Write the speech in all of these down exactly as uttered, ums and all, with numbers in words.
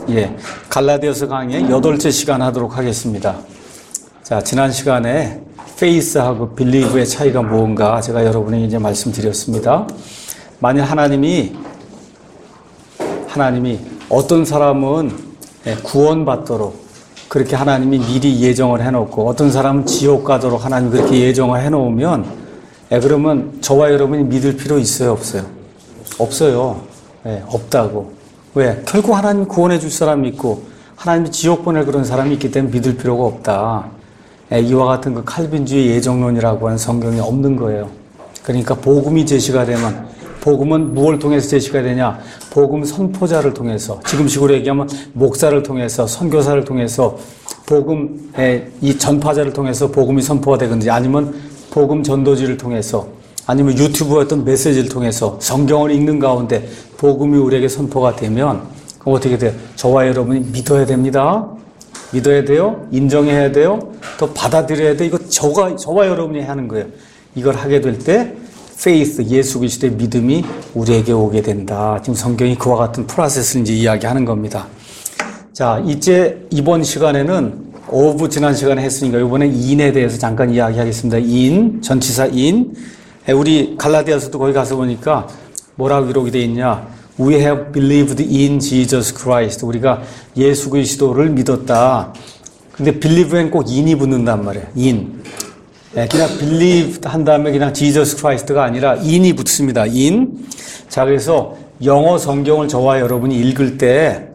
예, 갈라디아서 강의 여덟째 시간 하도록 하겠습니다. 자, 지난 시간에 faith하고 believe의 차이가 뭔가 제가 여러분에게 이제 말씀드렸습니다. 만일 하나님이 하나님이 어떤 사람은 구원받도록 그렇게 하나님이 미리 예정을 해놓고 어떤 사람은 지옥 가도록 하나님이 그렇게 예정을 해놓으면 예, 그러면 저와 여러분이 믿을 필요 있어요, 없어요? 없어요. 예, 없다고. 왜? 결국 하나님이 구원해 줄 사람이 있고 하나님이 지옥 보낼 그런 사람이 있기 때문에 믿을 필요가 없다. 예, 이와 같은 그 칼빈주의 예정론이라고 하는 성경이 없는 거예요. 그러니까 복음이 제시가 되면 복음은 무엇을 통해서 제시가 되냐? 복음 선포자를 통해서, 지금식으로 얘기하면 목사를 통해서, 선교사를 통해서, 복음의 이 전파자를 통해서 복음이 선포가 되든지, 아니면 복음 전도지를 통해서, 아니면 유튜브의 어떤 메시지를 통해서 성경을 읽는 가운데 복음이 우리에게 선포가 되면 그럼 어떻게 돼요? 저와 여러분이 믿어야 됩니다. 믿어야 돼요. 인정해야 돼요. 또 받아들여야 돼요. 이거 저가, 저와 여러분이 하는 거예요. 이걸 하게 될 때 faith, 예수 그리스도의 믿음이 우리에게 오게 된다. 지금 성경이 그와 같은 프로세스를 이제 이야기하는 겁니다. 자, 이제 이번 시간에는 of 지난 시간에 했으니까 이번에 in에 대해서 잠깐 이야기하겠습니다. in, 전치사 in. 우리 갈라디아서도 거기 가서 보니까 뭐라고 기록이 되어 있냐? We have believed in Jesus Christ. 우리가 예수 그리스도를 믿었다. 근데 believe엔 꼭 in이 붙는단 말이에요. in. 그냥 believe 한 다음에 그냥 Jesus Christ가 아니라 in이 붙습니다. in. 자, 그래서 영어 성경을 저와 여러분이 읽을 때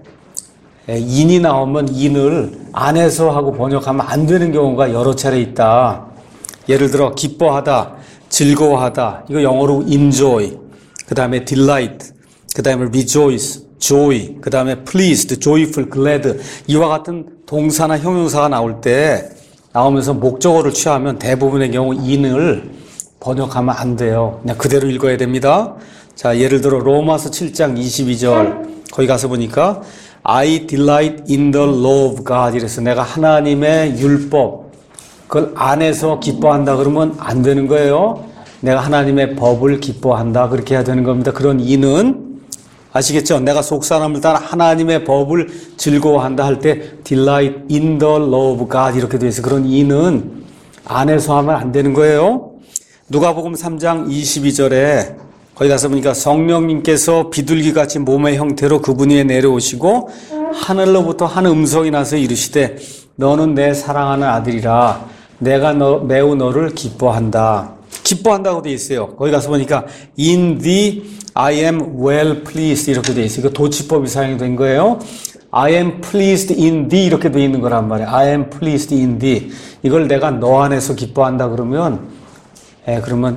in이 나오면 in을 안에서 하고 번역하면 안 되는 경우가 여러 차례 있다. 예를 들어 기뻐하다, 즐거워하다. 이거 영어로 enjoy. 그 다음에 delight. 그 다음에 rejoice, joy. 그 다음에 pleased, joyful, glad. 이와 같은 동사나 형용사가 나올 때 나오면서 목적어를 취하면 대부분의 경우 in을 번역하면 안 돼요. 그냥 그대로 읽어야 됩니다. 자, 예를 들어 로마서 칠 장 이십이 절 거기 가서 보니까 I delight in the law of God 이래서 내가 하나님의 율법 그걸 안에서 기뻐한다 그러면 안 되는 거예요. 내가 하나님의 법을 기뻐한다 그렇게 해야 되는 겁니다. 그런 in은 아시겠죠? 내가 속 사람을 따라 하나님의 법을 즐거워한다 할 때 delight in the law of God 이렇게 되어 있어요. 그런 in은 안에서 하면 안 되는 거예요. 누가복음 삼 장 이십이 절에 거기 가서 보니까 성령님께서 비둘기같이 몸의 형태로 그분 위에 내려오시고 하늘로부터 한 음성이 나서 이르시되 너는 내 사랑하는 아들이라 내가 너, 매우 너를 기뻐한다. 기뻐한다고 되어 있어요. 거기 가서 보니까 in thee I am well pleased 이렇게 되어 있어요. 이거 도치법이 사용이 된 거예요. I am pleased in thee 이렇게 되어 있는 거란 말이에요. I am pleased in thee. 이걸 내가 너 안에서 기뻐한다 그러면 예, 그러면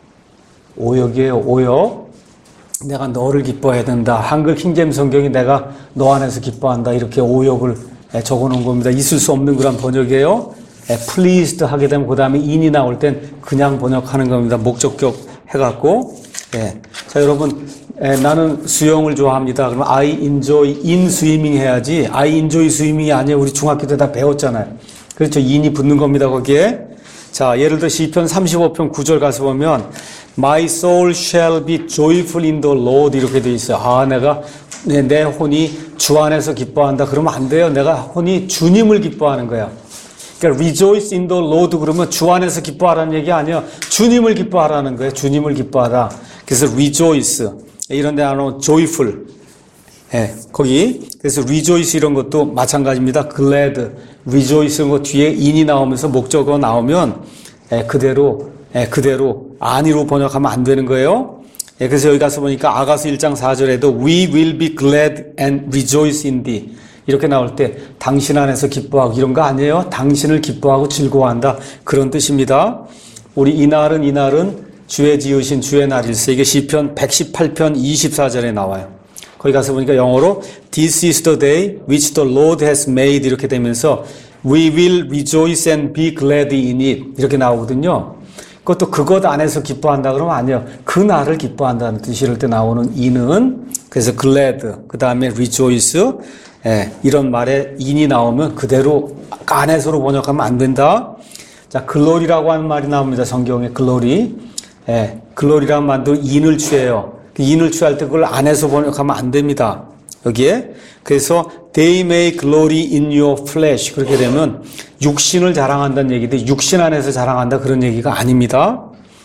오역이에요. 오역. 내가 너를 기뻐해야 된다. 한글 킹제임스 성경이 내가 너 안에서 기뻐한다. 이렇게 오역을 예, 적어놓은 겁니다. 있을 수 없는 그런 번역이에요. 예, pleased 하게 되면 그 다음에 in이 나올 땐 그냥 번역하는 겁니다. 목적격 해갖고. 예. 자, 여러분, 에, 나는 수영을 좋아합니다. 그러면 I enjoy in swimming 해야지. I enjoy swimming이 아니에요. 우리 중학교 때 다 배웠잖아요. 그렇죠. in이 붙는 겁니다. 거기에. 자, 예를 들어 시편 삼십오 편 구 절 가서 보면 My soul shall be joyful in the Lord 이렇게 되어 있어요. 아, 내가 내, 내 혼이 주 안에서 기뻐한다. 그러면 안 돼요. 내가 혼이 주님을 기뻐하는 거야. 그러니까 rejoice in the Lord 그러면 주 안에서 기뻐하라는 얘기 아니에요. 주님을 기뻐하라는 거예요. 주님을 기뻐하라. 그래서 rejoice 이런 데 나오는 joyful 예, 거기 그래서 rejoice 이런 것도 마찬가지입니다. glad, rejoice 이런 거 뒤에 in이 나오면서 목적어 나오면 예, 그대로 예, 그대로 안위로 번역하면 안 되는 거예요. 예, 그래서 여기 가서 보니까 아가서 일 장 사 절에도 we will be glad and rejoice in thee 이렇게 나올 때 당신 안에서 기뻐하고 이런 거 아니에요. 당신을 기뻐하고 즐거워한다 그런 뜻입니다. 우리 이날은 이날은 주의 지으신 주의 날일세. 이게 시편 백십팔 편 이십사 절에 나와요. 거기 가서 보니까 영어로 This is the day which the Lord has made 이렇게 되면서 We will rejoice and be glad in it 이렇게 나오거든요. 그것도 그것 안에서 기뻐한다 그러면 아니에요. 그 날을 기뻐한다는 뜻이 이럴 때 나오는 in은 그래서 glad 그 다음에 rejoice 예, 이런 말에 in이 나오면 그대로 안에서로 번역하면 안 된다. 자, glory라고 하는 말이 나옵니다. 성경에 glory. 예, 글로리라는 말도 인을 취해요. 인을 취할 때 그걸 안에서 번역하면 안 됩니다. 여기에. 그래서 they may glory in your flesh. 그렇게 되면 육신을 자랑한다는 얘기인데 육신 안에서 자랑한다 그런 얘기가 아닙니다.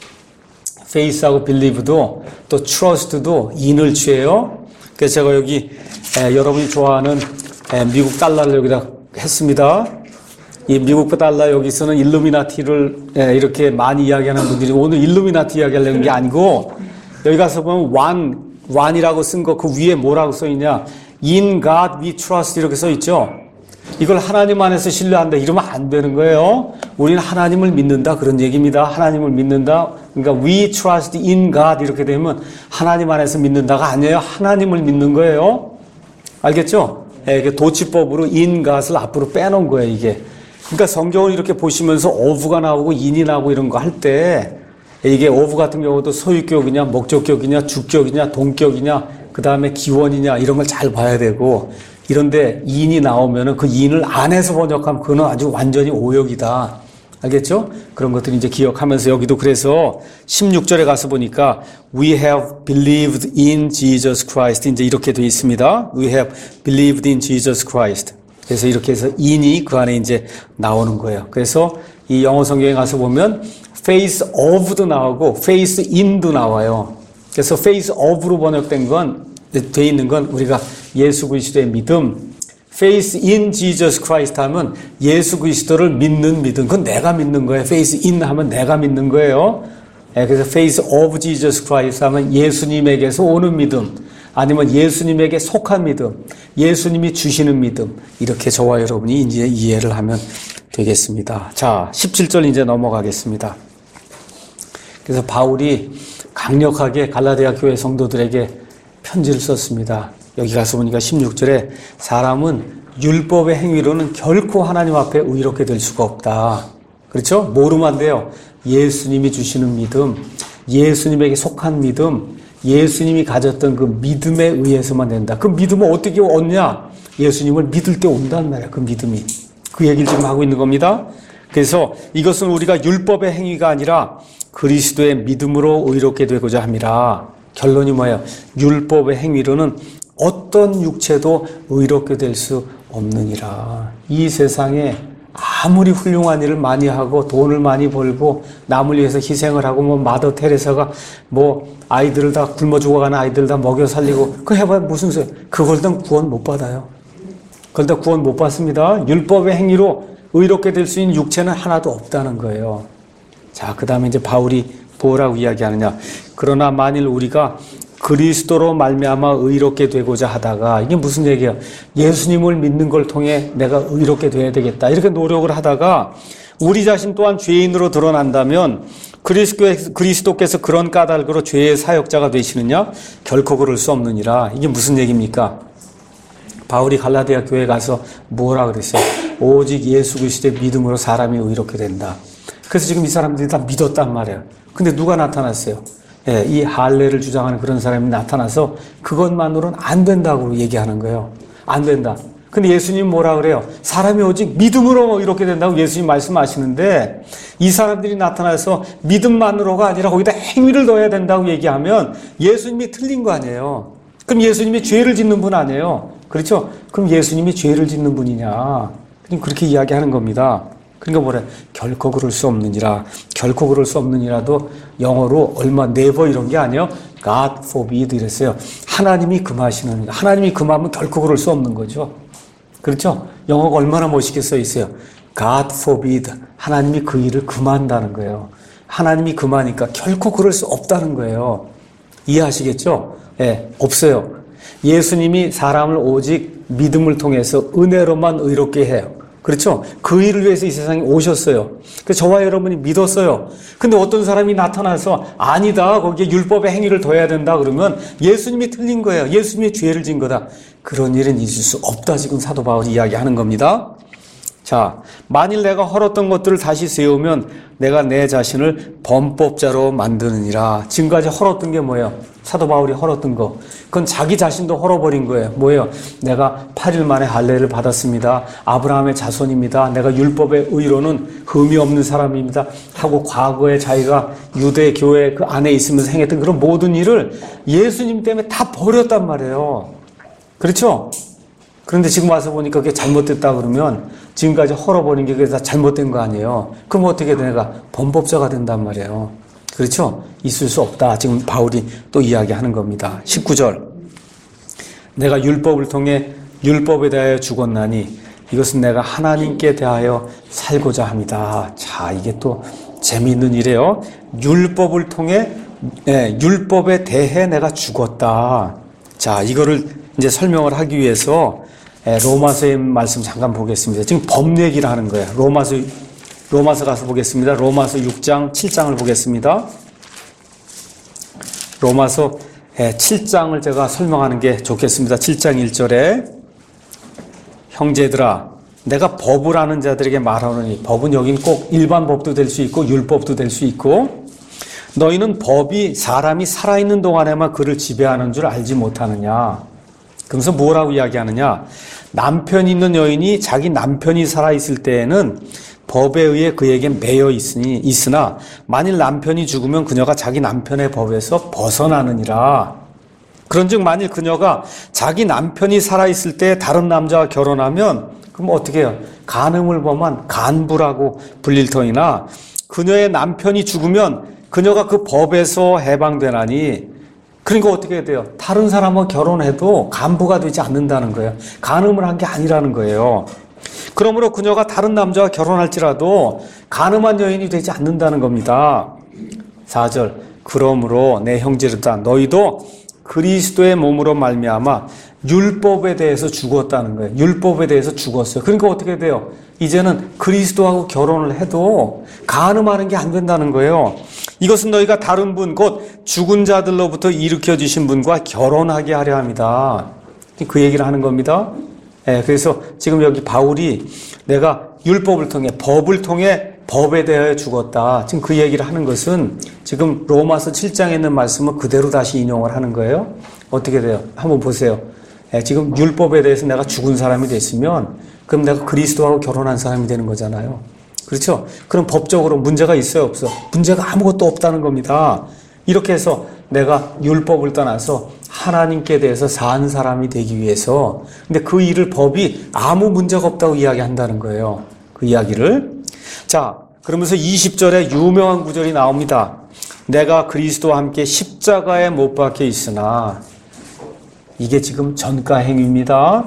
faith하고 believe도 또 trust도 인을 취해요. 그래서 제가 여기 에, 여러분이 좋아하는 에, 미국 달러를 여기다 했습니다. 이 미국 달러 여기서는 일루미나티를 에, 이렇게 많이 이야기하는 분들이 오늘 일루미나티 이야기하려는 게 아니고 여기 가서 보면 one, one이라고 쓴 거 그 위에 뭐라고 써 있냐? In God we trust 이렇게 써 있죠. 이걸 하나님 안에서 신뢰한다 이러면 안 되는 거예요. 우리는 하나님을 믿는다 그런 얘기입니다. 하나님을 믿는다. 그러니까 we trust in God 이렇게 되면 하나님 안에서 믿는다가 아니에요. 하나님을 믿는 거예요. 알겠죠? 예, 도치법으로 in God을 앞으로 빼놓은 거예요, 이게. 그러니까 성경을 이렇게 보시면서 of가 나오고 in이 나오고 이런 거 할 때 이게 of 같은 경우도 소유격이냐, 목적격이냐, 주격이냐, 동격이냐, 그 다음에 기원이냐 이런 걸 잘 봐야 되고 이런데 in이 나오면은 그 in을 안에서 번역하면 그거는 아주 완전히 오역이다. 알겠죠? 그런 것들 이제 기억하면서 여기도 그래서 십육 절에 가서 보니까 we have believed in Jesus Christ 이제 이렇게 되어 있습니다. we have believed in Jesus Christ. 그래서 이렇게 해서 in이 그 안에 이제 나오는 거예요. 그래서 이 영어 성경에 가서 보면 face of도 나오고 face in도 나와요. 그래서 face of로 번역된 건, 돼 있는 건 우리가 예수 그리스도의 믿음, face in Jesus Christ 하면 예수 그리스도를 믿는 믿음. 그건 내가 믿는 거예요. face in 하면 내가 믿는 거예요. 그래서 face of Jesus Christ 하면 예수님에게서 오는 믿음. 아니면 예수님에게 속한 믿음. 예수님이 주시는 믿음. 이렇게 저와 여러분이 이제 이해를 하면 되겠습니다. 자, 십칠 절 이제 넘어가겠습니다. 그래서 바울이 강력하게 갈라디아 교회 성도들에게 편지를 썼습니다. 여기 가서 보니까 십육 절에 사람은 율법의 행위로는 결코 하나님 앞에 의롭게 될 수가 없다. 그렇죠? 뭐로만 안 돼요? 예수님이 주시는 믿음, 예수님에게 속한 믿음, 예수님이 가졌던 그 믿음에 의해서만 된다. 그 믿음을 어떻게 얻냐? 예수님을 믿을 때 온단 말이야. 그 믿음이. 그 얘기를 지금 하고 있는 겁니다. 그래서 이것은 우리가 율법의 행위가 아니라 그리스도의 믿음으로 의롭게 되고자 함이라. 결론이 뭐예요? 율법의 행위로는 어떤 육체도 의롭게 될 수 없느니라. 이 세상에 아무리 훌륭한 일을 많이 하고 돈을 많이 벌고 남을 위해서 희생을 하고 뭐 마더 테레사가 뭐 아이들을 다 굶어 죽어가는 아이들 다 먹여 살리고 그거 해봐야 무슨 소리? 그걸 다 구원 못 받아요. 그걸 다 구원 못 받습니다. 율법의 행위로 의롭게 될 수 있는 육체는 하나도 없다는 거예요. 자, 그 다음에 이제 바울이 뭐라고 이야기하느냐. 그러나 만일 우리가 그리스도로 말미암아 의롭게 되고자 하다가 이게 무슨 얘기야? 예수님을 믿는 걸 통해 내가 의롭게 돼야 되겠다. 이렇게 노력을 하다가 우리 자신 또한 죄인으로 드러난다면 그리스도께서, 그리스도께서 그런 까닭으로 죄의 사역자가 되시느냐? 결코 그럴 수 없느니라. 이게 무슨 얘기입니까? 바울이 갈라디아 교회에 가서 뭐라 그랬어요? 오직 예수 그리스도의 믿음으로 사람이 의롭게 된다. 그래서 지금 이 사람들이 다 믿었단 말이에요. 근데 누가 나타났어요? 예, 이 할례를 주장하는 그런 사람이 나타나서 그것만으로는 안 된다고 얘기하는 거예요. 안 된다. 근데 예수님 뭐라 그래요? 사람이 오직 믿음으로 이렇게 된다고 예수님 말씀하시는데 이 사람들이 나타나서 믿음만으로가 아니라 거기다 행위를 넣어야 된다고 얘기하면 예수님이 틀린 거 아니에요. 그럼 예수님이 죄를 짓는 분 아니에요. 그렇죠? 그럼 예수님이 죄를 짓는 분이냐? 그럼 그렇게 이야기하는 겁니다. 그러니까 뭐래? 결코 그럴 수 없느니라. 결코 그럴 수 없느니라도 영어로 얼마 never 이런 게 아니에요. God forbid 이랬어요. 하나님이 금하시는, 하나님이 금하면 결코 그럴 수 없는 거죠. 그렇죠? 영어가 얼마나 멋있게 써 있어요. God forbid. 하나님이 그 일을 금한다는 거예요. 하나님이 금하니까 결코 그럴 수 없다는 거예요. 이해하시겠죠? 예, 네, 없어요. 예수님이 사람을 오직 믿음을 통해서 은혜로만 의롭게 해요. 그렇죠? 그 일을 위해서 이 세상에 오셨어요. 그래서 저와 여러분이 믿었어요. 근데 어떤 사람이 나타나서 아니다, 거기에 율법의 행위를 더해야 된다 그러면 예수님이 틀린 거예요. 예수님이 죄를 진 거다. 그런 일은 있을 수 없다. 지금 사도 바울이 이야기하는 겁니다. 자, 만일 내가 헐었던 것들을 다시 세우면 내가 내 자신을 범법자로 만드느니라. 지금까지 헐었던 게 뭐예요? 사도 바울이 헐었던 거. 그건 자기 자신도 헐어버린 거예요. 뭐예요? 내가 팔 일 만에 할례를 받았습니다. 아브라함의 자손입니다. 내가 율법의 의로는 흠이 없는 사람입니다. 하고 과거에 자기가 유대 교회 그 안에 있으면서 행했던 그런 모든 일을 예수님 때문에 다 버렸단 말이에요. 그렇죠? 그런데 지금 와서 보니까 그게 잘못됐다 그러면 지금까지 헐어버린 게 그게 다 잘못된 거 아니에요. 그럼 어떻게 돼? 내가 범법자가 된단 말이에요. 그렇죠? 있을 수 없다. 지금 바울이 또 이야기하는 겁니다. 십구 절. 내가 율법을 통해 율법에 대하여 죽었나니 이것은 내가 하나님께 대하여 살고자 합니다. 자, 이게 또 재미있는 일이에요. 율법을 통해 네, 율법에 대해 내가 죽었다. 자, 이거를 이제 설명을 하기 위해서 로마서의 말씀 잠깐 보겠습니다. 지금 법 얘기를 하는 거예요. 로마서, 로마서 가서 보겠습니다. 로마서 육 장, 칠 장을 보겠습니다. 로마서 칠 장을 제가 설명하는 게 좋겠습니다. 칠 장 일 절에 형제들아, 내가 법을 아는 자들에게 말하노니, 법은 여긴 꼭 일반 법도 될 수 있고 율법도 될 수 있고, 너희는 법이 사람이 살아있는 동안에만 그를 지배하는 줄 알지 못하느냐. 그러면서 뭐라고 이야기하느냐. 남편이 있는 여인이 자기 남편이 살아있을 때에는 법에 의해 그에게 매여 있으니, 있으나 만일 남편이 죽으면 그녀가 자기 남편의 법에서 벗어나느니라. 그런즉 만일 그녀가 자기 남편이 살아있을 때 다른 남자와 결혼하면 그럼 어떻게 해요? 간음을 범한 간부라고 불릴 터이나 그녀의 남편이 죽으면 그녀가 그 법에서 해방되나니, 그러니까 어떻게 돼요? 다른 사람과 결혼해도 간부가 되지 않는다는 거예요. 간음을 한 게 아니라는 거예요. 그러므로 그녀가 다른 남자와 결혼할지라도 간음한 여인이 되지 않는다는 겁니다. 사 절. 그러므로 내 형제들아, 너희도 그리스도의 몸으로 말미암아 율법에 대해서 죽었다는 거예요. 율법에 대해서 죽었어요. 그러니까 어떻게 돼요? 이제는 그리스도하고 결혼을 해도 간음하는 게 안 된다는 거예요. 이것은 너희가 다른 분, 곧 죽은 자들로부터 일으켜 주신 분과 결혼하게 하려 합니다. 그 얘기를 하는 겁니다. 네, 그래서 지금 여기 바울이 내가 율법을 통해, 법을 통해 법에 대하여 죽었다. 지금 그 얘기를 하는 것은 지금 로마서 칠 장에 있는 말씀을 그대로 다시 인용을 하는 거예요. 어떻게 돼요? 한번 보세요. 네, 지금 율법에 대해서 내가 죽은 사람이 됐으면 그럼 내가 그리스도하고 결혼한 사람이 되는 거잖아요. 그렇죠? 그럼 법적으로 문제가 있어요, 없어? 문제가 아무것도 없다는 겁니다. 이렇게 해서 내가 율법을 떠나서 하나님께 대해서 산 사람이 되기 위해서, 근데 그 일을 법이 아무 문제가 없다고 이야기한다는 거예요. 그 이야기를. 자, 그러면서 이십 절에 유명한 구절이 나옵니다. 내가 그리스도와 함께 십자가에 못 박혀 있으나, 이게 지금 전가 행위입니다.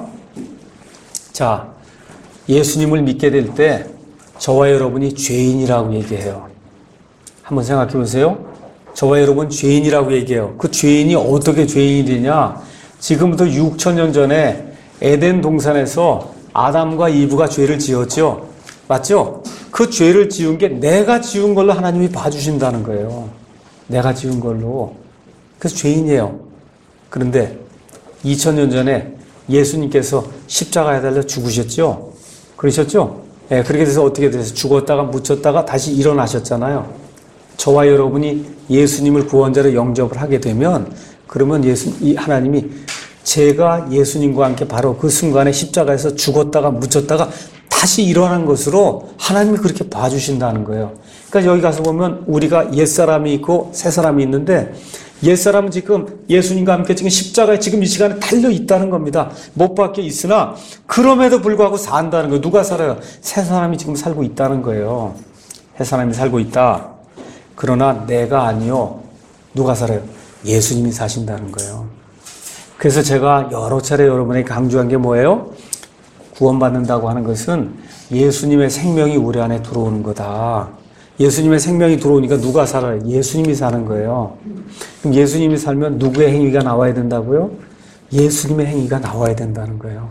자, 예수님을 믿게 될 때 저와 여러분이 죄인이라고 얘기해요. 한번 생각해 보세요. 저와 여러분 죄인이라고 얘기해요. 그 죄인이 어떻게 죄인이 되냐? 지금부터 육천 년 전에 에덴 동산에서 아담과 이브가 죄를 지었죠. 맞죠? 그 죄를 지은 게 내가 지은 걸로 하나님이 봐주신다는 거예요. 내가 지은 걸로. 그래서 죄인이에요. 그런데 이천 년 전에 예수님께서 십자가에 달려 죽으셨죠? 그러셨죠? 예, 그렇게 돼서 어떻게 돼서 죽었다가 묻혔다가 다시 일어나셨잖아요. 저와 여러분이 예수님을 구원자로 영접을 하게 되면, 그러면 예수, 이 하나님이 제가 예수님과 함께 바로 그 순간에 십자가에서 죽었다가 묻혔다가 다시 일어난 것으로 하나님이 그렇게 봐주신다는 거예요. 그러니까 여기 가서 보면 우리가 옛사람이 있고 새사람이 있는데, 옛사람은 지금 예수님과 함께 지금 십자가에 지금 이 시간에 달려 있다는 겁니다. 못 박혀 있으나 그럼에도 불구하고 산다는 거예요. 누가 살아요? 새사람이 지금 살고 있다는 거예요. 새사람이 살고 있다. 그러나 내가 아니요. 누가 살아요? 예수님이 사신다는 거예요. 그래서 제가 여러 차례 여러분에게 강조한 게 뭐예요? 구원받는다고 하는 것은 예수님의 생명이 우리 안에 들어오는 거다. 예수님의 생명이 들어오니까 누가 살아요? 예수님이 사는 거예요. 그럼 예수님이 살면 누구의 행위가 나와야 된다고요? 예수님의 행위가 나와야 된다는 거예요.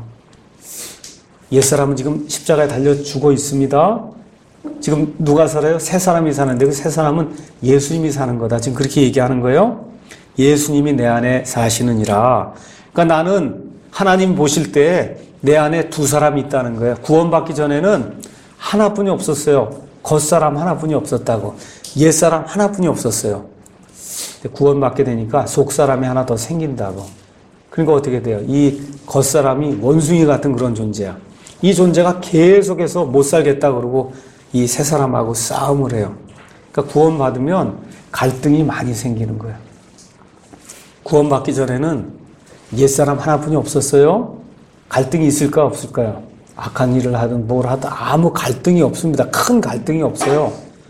옛사람은 지금 십자가에 달려 죽어 있습니다. 지금 누가 살아요? 새 사람이 사는데 그 새 사람은 예수님이 사는 거다. 지금 그렇게 얘기하는 거예요. 예수님이 내 안에 사시느니라. 그러니까 나는 하나님 보실 때 내 안에 두 사람이 있다는 거예요. 구원받기 전에는 하나뿐이 없었어요. 겉사람 하나뿐이 없었다고. 옛사람 하나뿐이 없었어요. 구원받게 되니까 속사람이 하나 더 생긴다고. 그러니까 어떻게 돼요? 이 겉사람이 원숭이 같은 그런 존재야. 이 존재가 계속해서 못 살겠다 그러고 이 새 사람하고 싸움을 해요. 그러니까 구원받으면 갈등이 많이 생기는 거예요. 구원받기 전에는 옛사람 하나뿐이 없었어요? 갈등이 있을까 없을까요? 악한 일을 하든 뭘 하든 아무 갈등이 없습니다. 큰 갈등이 없어요.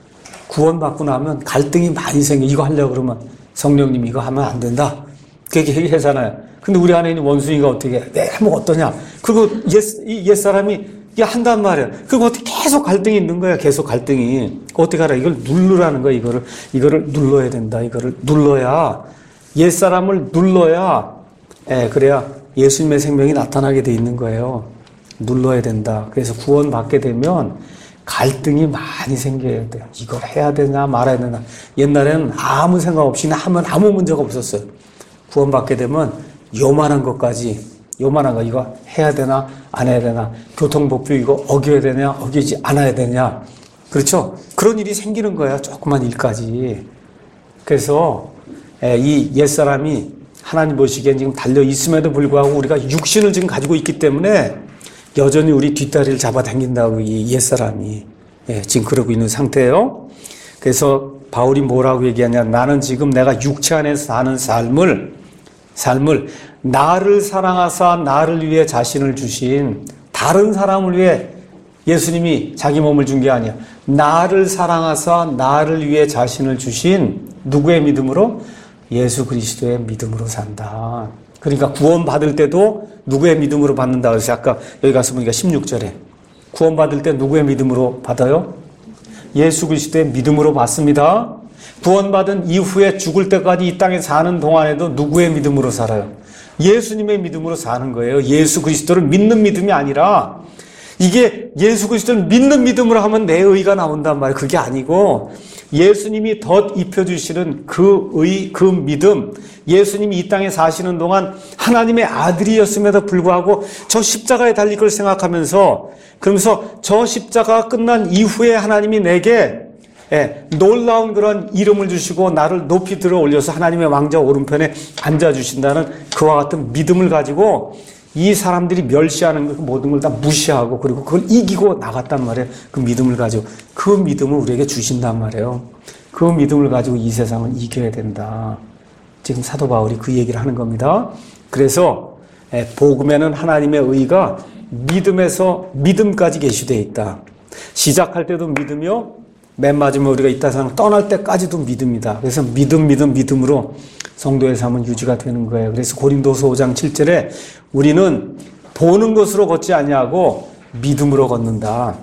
구원받고 나면 갈등이 많이 생겨. 이거 하려고 그러면 성령님 이거 하면 안 된다. 그렇게 얘기하잖아요. 근데 우리 안에 있는 원숭이가 어떻게 해? 내 뭐 어떠냐? 그리고 옛, 이 옛사람이 이게 한단 말이야. 그리고 어떻게 계속 갈등이 있는 거야. 계속 갈등이. 어떻게 하라? 이걸 누르라는 거야. 이거를, 이거를 눌러야 된다. 이거를 눌러야, 옛사람을 눌러야, 예, 그래야 예수님의 생명이 나타나게 돼 있는 거예요. 눌러야 된다. 그래서 구원받게 되면 갈등이 많이 생겨야 돼요. 이걸 해야 되나 말아야 되나. 옛날에는 아무 생각 없이 하면 아무 문제가 없었어요. 구원받게 되면 요만한 것까지, 요만한 거 이거 해야 되나 안 해야 되나. 교통법규 이거 어겨야 되냐 어기지 않아야 되냐. 그렇죠? 그런 일이 생기는 거야. 조그만 일까지. 그래서 이 옛사람이 하나님 보시기엔 지금 달려 있음에도 불구하고 우리가 육신을 지금 가지고 있기 때문에 여전히 우리 뒷다리를 잡아당긴다고 이 옛사람이 예, 지금 그러고 있는 상태예요. 그래서 바울이 뭐라고 얘기하냐. 나는 지금 내가 육체 안에서 사는 삶을 삶을 나를 사랑하사 나를 위해 자신을 주신 다른 사람을 위해 예수님이 자기 몸을 준 게 아니야. 나를 사랑하사 나를 위해 자신을 주신 누구의 믿음으로? 예수 그리스도의 믿음으로 산다. 그러니까 구원받을 때도 누구의 믿음으로 받는다. 그래서 아까 여기 가서 보니까 십육 절에 구원받을 때 누구의 믿음으로 받아요? 예수 그리스도의 믿음으로 받습니다. 구원받은 이후에 죽을 때까지 이 땅에 사는 동안에도 누구의 믿음으로 살아요? 예수님의 믿음으로 사는 거예요. 예수 그리스도를 믿는 믿음이 아니라 이게 예수 그리스도를 믿는 믿음으로 하면 내 의가 나온단 말이에요. 그게 아니고 예수님이 덧 입혀주시는 그 의, 그 믿음, 예수님이 이 땅에 사시는 동안 하나님의 아들이었음에도 불구하고 저 십자가에 달릴 걸 생각하면서 그러면서 저 십자가 끝난 이후에 하나님이 내게 예, 놀라운 그런 이름을 주시고 나를 높이 들어 올려서 하나님의 왕자 오른편에 앉아주신다는 그와 같은 믿음을 가지고 이 사람들이 멸시하는 그 모든 걸 다 무시하고 그리고 그걸 이기고 나갔단 말이에요. 그 믿음을 가지고. 그 믿음을 우리에게 주신단 말이에요. 그 믿음을 가지고 이 세상을 이겨야 된다. 지금 사도 바울이 그 얘기를 하는 겁니다. 그래서 복음에는 하나님의 의가 믿음에서 믿음까지 계시되어 있다. 시작할 때도 믿음이요. 맨 마지막에 우리가 이 세상을 떠날 때까지도 믿음이다. 그래서 믿음, 믿음, 믿음으로 성도의 삶은 유지가 되는 거예요. 그래서 고린도서 오 장 칠 절에 우리는 보는 것으로 걷지 아니하고 믿음으로 걷는다.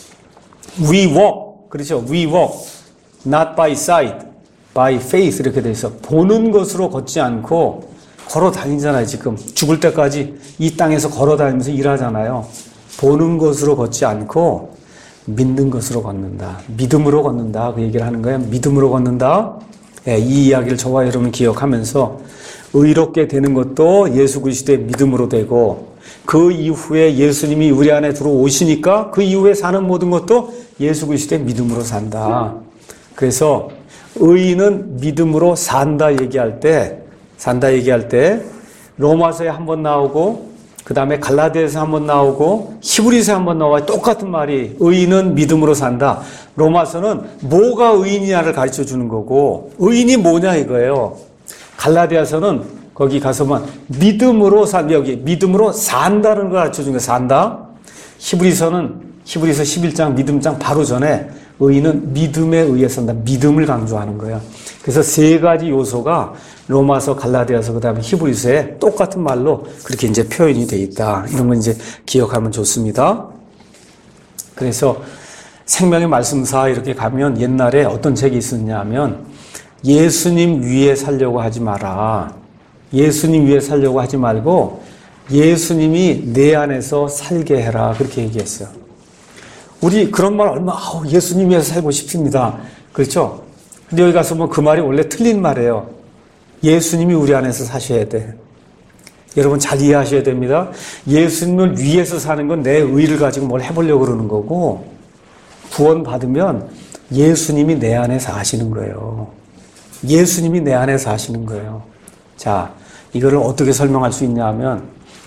We walk, 그렇죠? We walk, not by sight, by faith 이렇게 돼 있어. 보는 것으로 걷지 않고 걸어 다니잖아요. 지금 죽을 때까지 이 땅에서 걸어 다니면서 일하잖아요. 보는 것으로 걷지 않고 믿는 것으로 걷는다. 믿음으로 걷는다. 그 얘기를 하는 거예요. 믿음으로 걷는다. 네, 이 이야기를 저와 여러분 기억하면서 의롭게 되는 것도 예수 그리스도의 믿음으로 되고 그 이후에 예수님이 우리 안에 들어오시니까 그 이후에 사는 모든 것도 예수 그리스도의 믿음으로 산다. 그래서 의인은 믿음으로 산다 얘기할 때 산다 얘기할 때 로마서에 한번 나오고 그 다음에 갈라디아에서 한번 나오고 히브리서에 한번 나와요. 똑같은 말이 의인은 믿음으로 산다. 로마서는 뭐가 의인이냐를 가르쳐 주는 거고 의인이 뭐냐 이거예요. 갈라디아서는 거기 가서만 믿음으로 산 여기 믿음으로 산다는 걸 가르쳐 주는 거예요. 산다. 히브리서는 히브리서 십일 장 믿음장 바로 전에 의인은 믿음에 의해 산다. 믿음을 강조하는 거예요. 그래서 세 가지 요소가 로마서, 갈라디아서, 그 다음에 히브리서에 똑같은 말로 그렇게 이제 표현이 돼 있다. 이런 건 이제 기억하면 좋습니다. 그래서 생명의 말씀사 이렇게 가면 옛날에 어떤 책이 있었냐면 예수님 위에 살려고 하지 마라. 예수님 위에 살려고 하지 말고 예수님이 내 안에서 살게 해라. 그렇게 얘기했어요. 우리 그런 말 얼마, 아우, 예수님 위해서 살고 싶습니다. 그렇죠? 근데 여기 가서 보면 그 말이 원래 틀린 말이에요. 예수님이 우리 안에서 사셔야 돼. 여러분 잘 이해하셔야 됩니다. 예수님을 위해서 사는 건 내 의를 가지고 뭘 해보려고 그러는 거고 구원받으면 예수님이 내 안에 사시는 거예요. 예수님이 내 안에 사시는 거예요. 자, 이거를 어떻게 설명할 수 있냐 하면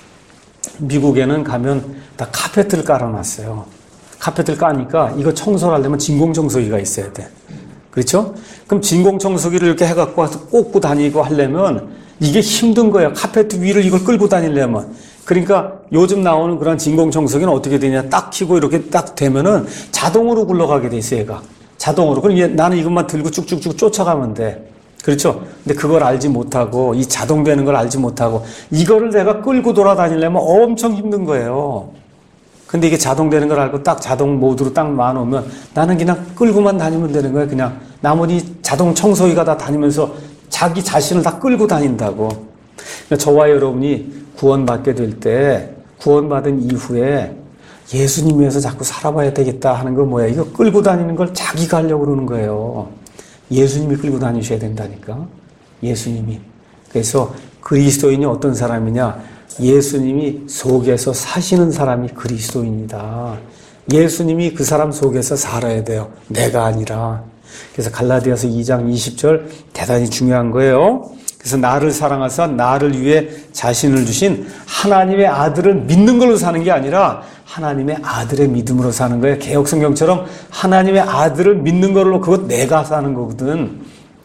미국에는 가면 다 카페트를 깔아놨어요. 카페트를 까니까 이거 청소를 하려면 진공청소기가 있어야 돼. 그렇죠? 그럼 진공청소기를 이렇게 해갖고 꽂고 다니고 하려면 이게 힘든 거예요. 카페트 위를 이걸 끌고 다니려면. 그러니까 요즘 나오는 그런 진공청소기는 어떻게 되냐. 딱 켜고 이렇게 딱 되면은 자동으로 굴러가게 돼 있어요, 얘가. 자동으로. 그럼 얘, 나는 이것만 들고 쭉쭉쭉 쫓아가면 돼. 그렇죠? 근데 그걸 알지 못하고, 이 자동되는 걸 알지 못하고, 이거를 내가 끌고 돌아다니려면 엄청 힘든 거예요. 근데 이게 자동되는 걸 알고 딱 자동 모드로 딱 놔놓으면 나는 그냥 끌고만 다니면 되는 거예요. 그냥 나머지 자동 청소기가 다 다니면서 자기 자신을 다 끌고 다닌다고. 그러니까 저와 여러분이 구원받게 될 때, 구원받은 이후에 예수님 위해서 자꾸 살아봐야 되겠다 하는 거 뭐야? 이거 끌고 다니는 걸 자기가 하려고 그러는 거예요. 예수님이 끌고 다니셔야 된다니까. 예수님이. 그래서 그리스도인이 어떤 사람이냐? 예수님이 속에서 사시는 사람이 그리스도인이다. 예수님이 그 사람 속에서 살아야 돼요. 내가 아니라. 그래서 갈라디아서 이 장 이십 절 대단히 중요한 거예요. 그래서 나를 사랑하사 나를 위해 자신을 주신 하나님의 아들을 믿는 걸로 사는 게 아니라 하나님의 아들의 믿음으로 사는 거예요. 개역성경처럼 하나님의 아들을 믿는 걸로 그것 내가 사는 거거든.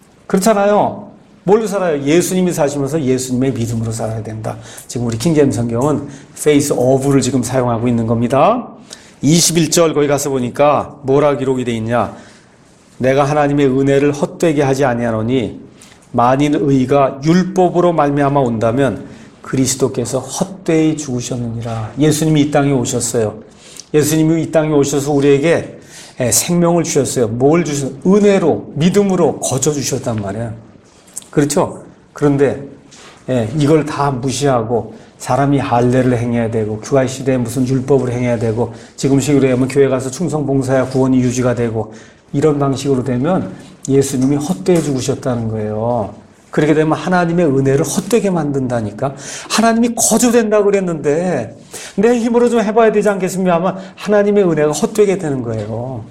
그렇잖아요. 뭘로 살아요? 예수님이 사시면서 예수님의 믿음으로 살아야 된다. 지금 우리 킹제임스 성경은 face of를 지금 사용하고 있는 겁니다. 이십일 절 거기 가서 보니까 뭐라 기록이 되어 있냐? 내가 하나님의 은혜를 헛되게 하지 아니하노니 만일 의가 율법으로 말미암아 온다면 그리스도께서 헛되이 죽으셨느니라. 예수님이 이 땅에 오셨어요. 예수님이 이 땅에 오셔서 우리에게 생명을 주셨어요. 뭘 주셨어요? 은혜로, 믿음으로 거저 주셨단 말이에요. 그렇죠? 그런데 예, 이걸 다 무시하고 사람이 할례를 행해야 되고 교회 시대에 무슨 율법을 행해야 되고 지금식으로 하면 교회 가서 충성 봉사야 구원이 유지가 되고 이런 방식으로 되면 예수님이 헛되이 죽으셨다는 거예요. 그렇게 되면 하나님의 은혜를 헛되게 만든다니까. 하나님이 거저된다고 그랬는데 내 힘으로 좀 해봐야 되지 않겠습니까? 아마 하나님의 은혜가 헛되게 되는 거예요.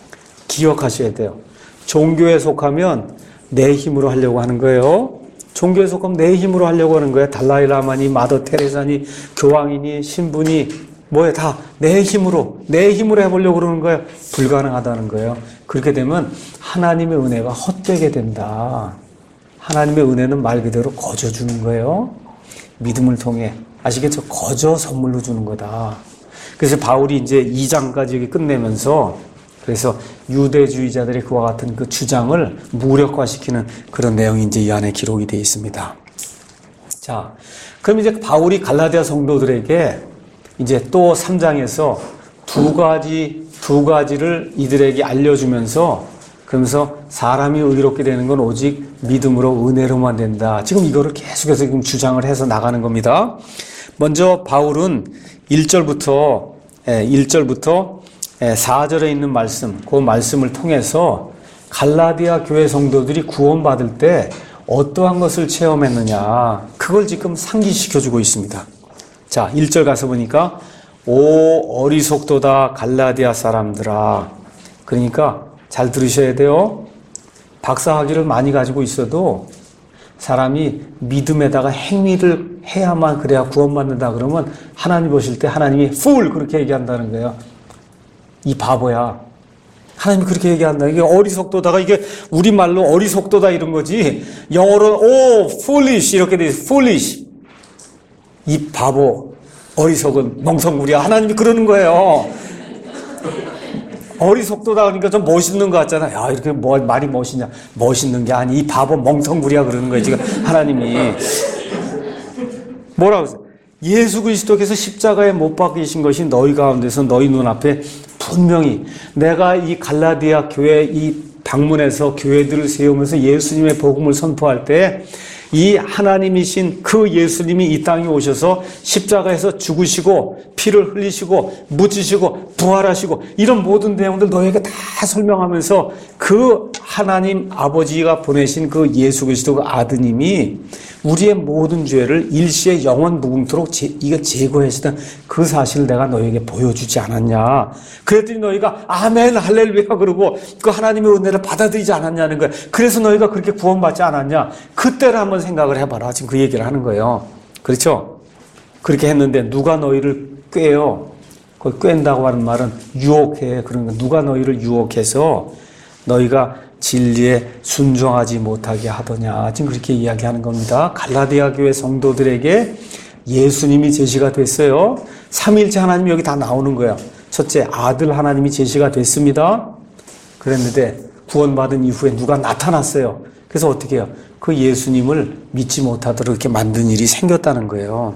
기억하셔야 돼요. 종교에 속하면 내 힘으로 하려고 하는 거예요. 종교에 속하면 내 힘으로 하려고 하는 거예요. 달라이라마니, 마더 테레사니, 교황이니, 신부니, 뭐야, 다 내 힘으로, 내 힘으로 해보려고 그러는 거예요. 불가능하다는 거예요. 그렇게 되면 하나님의 은혜가 헛되게 된다. 하나님의 은혜는 말 그대로 거저 주는 거예요. 믿음을 통해. 아시겠죠? 거저 선물로 주는 거다. 그래서 바울이 이제 이 장까지 여기 끝내면서 그래서 유대주의자들의 그와 같은 그 주장을 무력화시키는 그런 내용이 이제 이 안에 기록이 되어 있습니다. 자, 그럼 이제 바울이 갈라디아 성도들에게 이제 또 삼 장에서 두 가지, 두 가지를 이들에게 알려주면서 그러면서 사람이 의롭게 되는 건 오직 믿음으로 은혜로만 된다. 지금 이거를 계속해서 지금 주장을 해서 나가는 겁니다. 먼저 바울은 일 절부터, 일 절부터 사 절에 있는 말씀, 그 말씀을 통해서 갈라디아 교회 성도들이 구원받을 때 어떠한 것을 체험했느냐, 그걸 지금 상기시켜주고 있습니다. 자, 일 절 가서 보니까 오 어리석도다 갈라디아 사람들아. 그러니까 잘 들으셔야 돼요. 박사학위를 많이 가지고 있어도 사람이 믿음에다가 행위를 해야만 그래야 구원받는다 그러면 하나님 보실 때 하나님이 fool 그렇게 얘기한다는 거예요. 이 바보야. 하나님이 그렇게 얘기한다. 이게 어리석도다가 이게 우리말로 어리석도다 이런 거지. 영어로는 오 foolish 이렇게 돼 있어. foolish. 이 바보, 어리석은 멍석무리야. 하나님이 그러는 거예요. 어리석도다 그러니까 좀 멋있는 것 같잖아. 야, 이렇게 뭐, 말이 멋있냐. 멋있는 게 아니, 이 바보 멍석무리야 그러는 거예요. 지금 하나님이. 뭐라고 했어요? 예수 그리스도께서 십자가에 못 박히신 것이 너희 가운데서 너희 눈앞에 분명히 내가 이 갈라디아 교회 이 방문해서 교회들을 세우면서 예수님의 복음을 선포할 때 이 하나님이신 그 예수님이 이 땅에 오셔서 십자가에서 죽으시고 피를 흘리시고 묻히시고 부활하시고 이런 모든 내용들 너에게 다 설명하면서 그 하나님 아버지가 보내신 그 예수 그리스도 그 아드님이 우리의 모든 죄를 일시에 영원 무궁토록 제, 이거 제거하시던 그 사실을 내가 너에게 보여주지 않았냐. 그랬더니 너희가 아멘 할렐루야 그러고 그 하나님의 은혜를 받아들이지 않았냐는 거야. 그래서 너희가 그렇게 구원받지 않았냐. 그때를 한번 생각을 해봐라. 지금 그 얘기를 하는 거예요. 그렇죠? 그렇게 했는데 누가 너희를 꾀요. 그 꾀는다고 하는 말은 유혹해. 그런 거. 누가 너희를 유혹해서 너희가 진리에 순종하지 못하게 하더냐. 지금 그렇게 이야기하는 겁니다. 갈라디아 교회 성도들에게 예수님이 제시가 됐어요. 삼위일체 하나님이 여기 다 나오는 거야. 첫째, 아들 하나님이 제시가 됐습니다. 그랬는데 구원받은 이후에 누가 나타났어요. 그래서 어떻게 해요? 그 예수님을 믿지 못하도록 이렇게 만든 일이 생겼다는 거예요.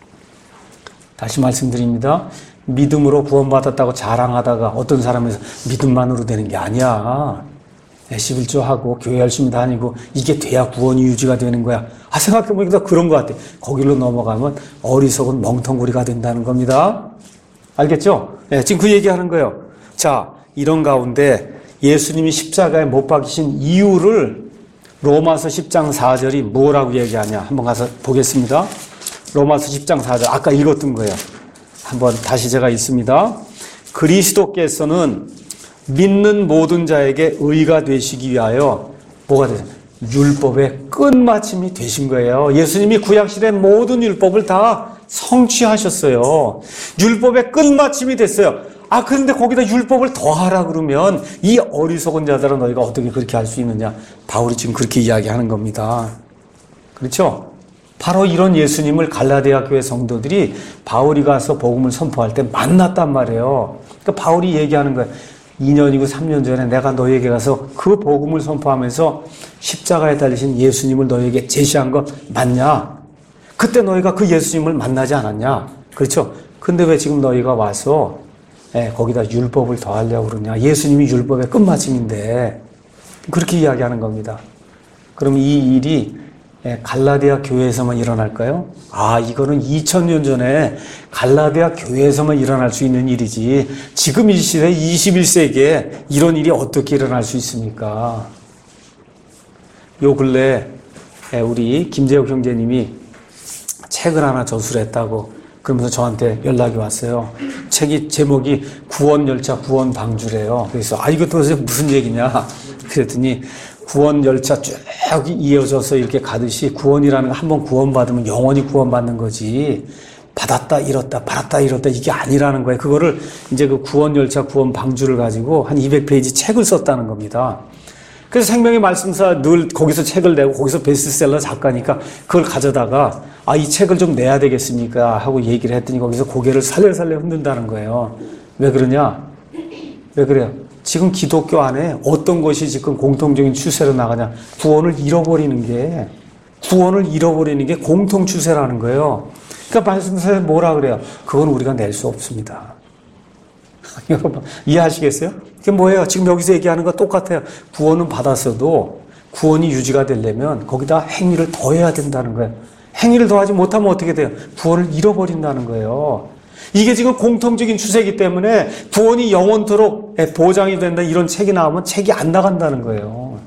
다시 말씀드립니다. 믿음으로 구원받았다고 자랑하다가 어떤 사람에서 믿음만으로 되는 게 아니야. 십일조 하고 교회 열심히 다니고 이게 돼야 구원이 유지가 되는 거야. 아, 생각해보니까 그런 것 같아. 거기로 넘어가면 어리석은 멍텅구리가 된다는 겁니다. 알겠죠? 네, 지금 그 얘기하는 거예요. 자, 이런 가운데 예수님이 십자가에 못 박히신 이유를 로마서 십 장 사 절이 뭐라고 얘기하냐. 한번 가서 보겠습니다. 로마서 십 장 사 절. 아까 읽었던 거예요. 한번 다시 제가 읽습니다. 그리스도께서는 믿는 모든 자에게 의가 되시기 위하여 뭐가 되죠? 율법의 끝마침이 되신 거예요. 예수님이 구약시대 모든 율법을 다 성취하셨어요. 율법의 끝마침이 됐어요. 아, 그런데 거기다 율법을 더하라 그러면 이 어리석은 자들아 너희가 어떻게 그렇게 할 수 있느냐. 바울이 지금 그렇게 이야기하는 겁니다. 그렇죠? 바로 이런 예수님을 갈라디아 교회 성도들이 바울이 가서 복음을 선포할 때 만났단 말이에요. 그러니까 바울이 얘기하는 거예요. 이 년이고 삼 년 전에 내가 너희에게 가서 그 복음을 선포하면서 십자가에 달리신 예수님을 너희에게 제시한 거 맞냐? 그때 너희가 그 예수님을 만나지 않았냐? 그렇죠? 근데 왜 지금 너희가 와서 예, 거기다 율법을 더하려고 그러냐? 예수님이 율법의 끝마침인데 그렇게 이야기하는 겁니다. 그럼 이 일이 갈라디아 교회에서만 일어날까요? 아, 이거는 이천 년 전에 갈라디아 교회에서만 일어날 수 있는 일이지 지금 이 시대 이십일 세기에 이런 일이 어떻게 일어날 수 있습니까? 요 근래 우리 김재욱 형제님이 책을 하나 저술했다고 그러면서 저한테 연락이 왔어요. 책이 제목이 구원열차 구원방주래요. 그래서 아, 이것도 무슨 얘기냐 그랬더니 구원열차 쭉 이어져서 이렇게 가듯이 구원이라는 거 한번 구원받으면 영원히 구원받는 거지 받았다 잃었다 받았다 잃었다 이게 아니라는 거예요. 그거를 이제 그 구원열차 구원방주를 가지고 한 이백 페이지 책을 썼다는 겁니다. 그래서 생명의 말씀사 늘 거기서 책을 내고 거기서 베스트셀러 작가니까 그걸 가져다가 아, 이 책을 좀 내야 되겠습니까 하고 얘기를 했더니 거기서 고개를 살려살려 흔든다는 거예요. 왜 그러냐? 왜 그래요? 지금 기독교 안에 어떤 것이 지금 공통적인 추세로 나가냐? 구원을 잃어버리는 게, 구원을 잃어버리는 게 공통 추세라는 거예요. 그러니까 말씀사에 뭐라 그래요? 그건 우리가 낼 수 없습니다. 여러분, 이해하시겠어요? 그게 뭐예요? 지금 여기서 얘기하는 거 똑같아요. 구원은 받았어도 구원이 유지가 되려면 거기다 행위를 더해야 된다는 거예요. 행위를 더하지 못하면 어떻게 돼요? 구원을 잃어버린다는 거예요. 이게 지금 공통적인 추세이기 때문에 구원이 영원토록 보장이 된다 이런 책이 나오면 책이 안 나간다는 거예요.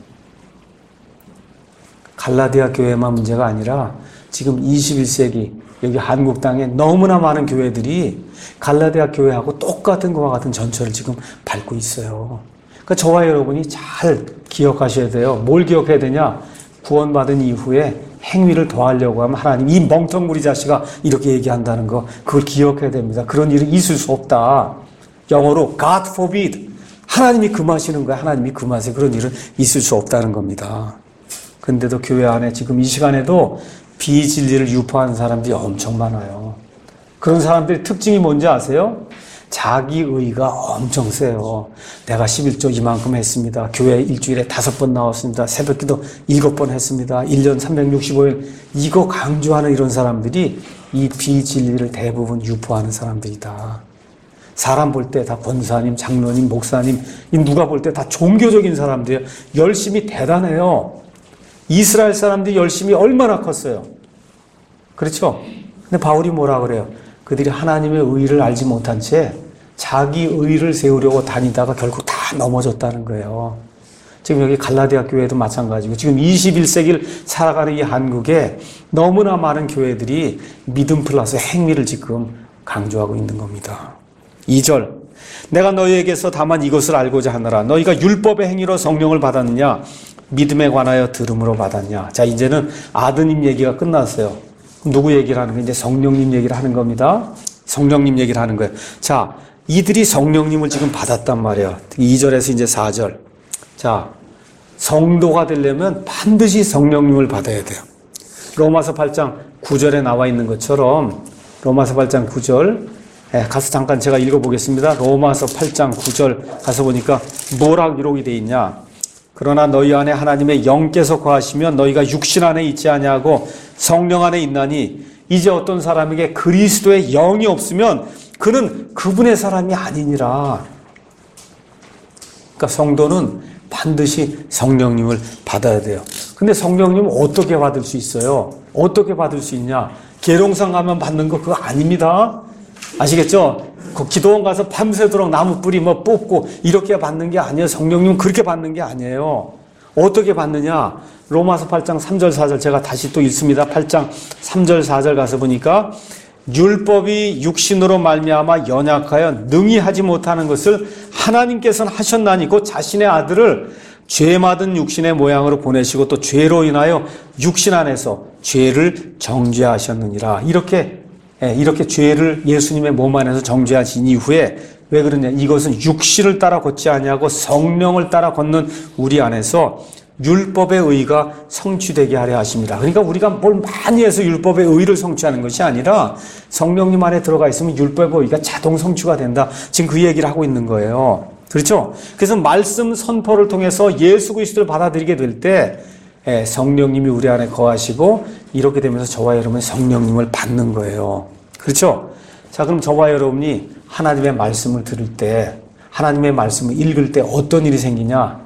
갈라디아 교회만 문제가 아니라 지금 이십일 세기 여기 한국 땅에 너무나 많은 교회들이 갈라디아 교회하고 똑같은 것과 같은 전철을 지금 밟고 있어요. 그러니까 저와 여러분이 잘 기억하셔야 돼요. 뭘 기억해야 되냐? 구원받은 이후에 행위를 더하려고 하면 하나님 이 멍텅구리 자식아 이렇게 얘기한다는 거 그걸 기억해야 됩니다. 그런 일은 있을 수 없다. 영어로 God forbid. 하나님이 금하시는 거야. 하나님이 금하세요. 그런 일은 있을 수 없다는 겁니다. 근데도 교회 안에 지금 이 시간에도 비진리를 유포하는 사람들이 엄청 많아요. 그런 사람들의 특징이 뭔지 아세요? 자기 의가 엄청 세요. 내가 십일조 이만큼 했습니다. 교회 일주일에 다섯 번 나왔습니다. 새벽기도 일곱 번 했습니다. 일 년 삼백육십오 일 이거 강조하는 이런 사람들이 이 비진리를 대부분 유포하는 사람들이다. 사람 볼 때 다 권사님, 장로님, 목사님 누가 볼 때 다 종교적인 사람들이에요. 열심히 대단해요. 이스라엘 사람들이 열심히 얼마나 컸어요. 그렇죠? 근데 바울이 뭐라 그래요? 그들이 하나님의 의를 알지 못한 채 자기 의를 세우려고 다니다가 결국 다 넘어졌다는 거예요. 지금 여기 갈라디아 교회도 마찬가지고 지금 이십일 세기를 살아가는 이 한국에 너무나 많은 교회들이 믿음 플러스 행위를 지금 강조하고 있는 겁니다. 이 절 내가 너희에게서 다만 이것을 알고자 하노라. 너희가 율법의 행위로 성령을 받았느냐 믿음에 관하여 들음으로 받았냐. 자, 이제는 아드님 얘기가 끝났어요. 누구 얘기를 하는 거예요? 이제 성령님 얘기를 하는 겁니다. 성령님 얘기를 하는 거예요. 자, 이들이 성령님을 지금 받았단 말이에요. 이 절에서 이제 사 절. 자, 성도가 되려면 반드시 성령님을 받아야 돼요. 로마서 팔 장 구 절에 나와 있는 것처럼 로마서 팔 장 구 절 예, 가서 잠깐 제가 읽어보겠습니다. 로마서 팔 장 구 절 가서 보니까 뭐라고 기록이 되어 있냐. 그러나 너희 안에 하나님의 영께서 거하시면 너희가 육신 안에 있지 아니하고 성령 안에 있나니 이제 어떤 사람에게 그리스도의 영이 없으면 그는 그분의 사람이 아니니라. 그러니까 성도는 반드시 성령님을 받아야 돼요. 근데 성령님은 어떻게 받을 수 있어요? 어떻게 받을 수 있냐? 계룡산 가면 받는 거 그거 아닙니다. 아시겠죠? 그 기도원 가서 밤새도록 나무 뿌리 뭐 뽑고 이렇게 받는 게 아니에요. 성령님은 그렇게 받는 게 아니에요. 어떻게 받느냐? 로마서 팔 장 삼 절 사 절 제가 다시 또 읽습니다. 팔 장 삼 절 사 절 가서 보니까 율법이 육신으로 말미암아 연약하여 능히 하지 못하는 것을 하나님께서는 하셨나니 곧 자신의 아들을 죄 맞은 육신의 모양으로 보내시고 또 죄로 인하여 육신 안에서 죄를 정죄하셨느니라. 이렇게 이렇게 죄를 예수님의 몸 안에서 정죄하신 이후에 왜 그러냐? 이것은 육신을 따라 걷지 아니하고 성령을 따라 걷는 우리 안에서 율법의 의가 성취되게 하려 하십니다. 그러니까 우리가 뭘 많이 해서 율법의 의를 성취하는 것이 아니라 성령님 안에 들어가 있으면 율법의 의가 자동 성취가 된다. 지금 그 얘기를 하고 있는 거예요. 그렇죠? 그래서 말씀 선포를 통해서 예수 그리스도를 받아들이게 될 때 성령님이 우리 안에 거하시고 이렇게 되면서 저와 여러분이 성령님을 받는 거예요. 그렇죠? 자, 그럼 저와 여러분이 하나님의 말씀을 들을 때, 하나님의 말씀을 읽을 때 어떤 일이 생기냐?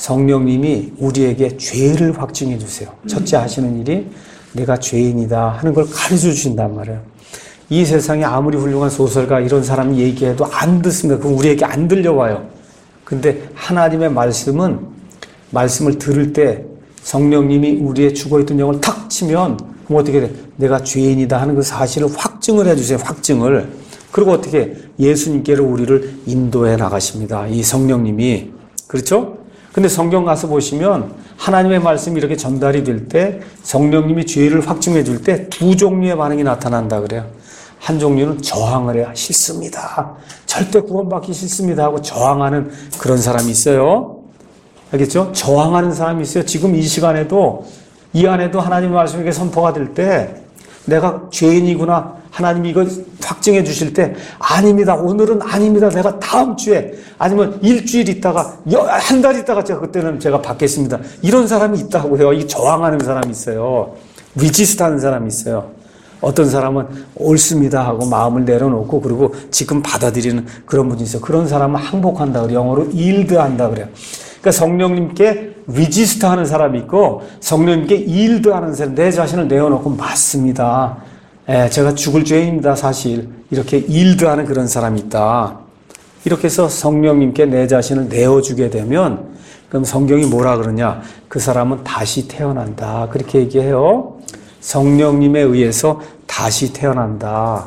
성령님이 우리에게 죄를 확증해 주세요. 첫째 하시는 일이 내가 죄인이다 하는 걸 가르쳐 주신단 말이에요. 이 세상에 아무리 훌륭한 소설가 이런 사람이 얘기해도 안 듣습니다. 그럼 우리에게 안 들려와요. 근데 하나님의 말씀은 말씀을 들을 때 성령님이 우리의 죽어있던 영을 탁 치면 그럼 어떻게 돼? 내가 죄인이다 하는 그 사실을 확증을 해주세요. 확증을. 그리고 어떻게 예수님께로 우리를 인도해 나가십니다. 이 성령님이. 그렇죠? 근데 성경 가서 보시면 하나님의 말씀이 이렇게 전달이 될 때 성령님이 죄를 확증해 줄 때 두 종류의 반응이 나타난다 그래요. 한 종류는 저항을 해야 싫습니다. 절대 구원받기 싫습니다 하고 저항하는 그런 사람이 있어요. 알겠죠? 저항하는 사람이 있어요. 지금 이 시간에도 이 안에도 하나님의 말씀이 선포가 될 때 내가 죄인이구나 하나님이 이걸 확증해 주실 때 아닙니다. 오늘은 아닙니다. 내가 다음 주에 아니면 일주일 있다가 한 달 있다가 제가 그때는 제가 받겠습니다. 이런 사람이 있다고요. 이 저항하는 사람이 있어요. 리지스트하는 사람이 있어요. 어떤 사람은 옳습니다 하고 마음을 내려놓고 그리고 지금 받아들이는 그런 분이 있어요. 그런 사람은 항복한다 그래요. 영어로 yield한다 그래요. 그러니까 성령님께 리지스트 하는 사람이 있고 성령님께 yield 하는 사람, 내 자신을 내어놓고 맞습니다. 예, 제가 죽을 죄인입니다 사실. 이렇게 yield 하는 그런 사람이 있다. 이렇게 해서 성령님께 내 자신을 내어주게 되면 그럼 성경이 뭐라 그러냐? 그 사람은 다시 태어난다. 그렇게 얘기해요. 성령님에 의해서 다시 태어난다.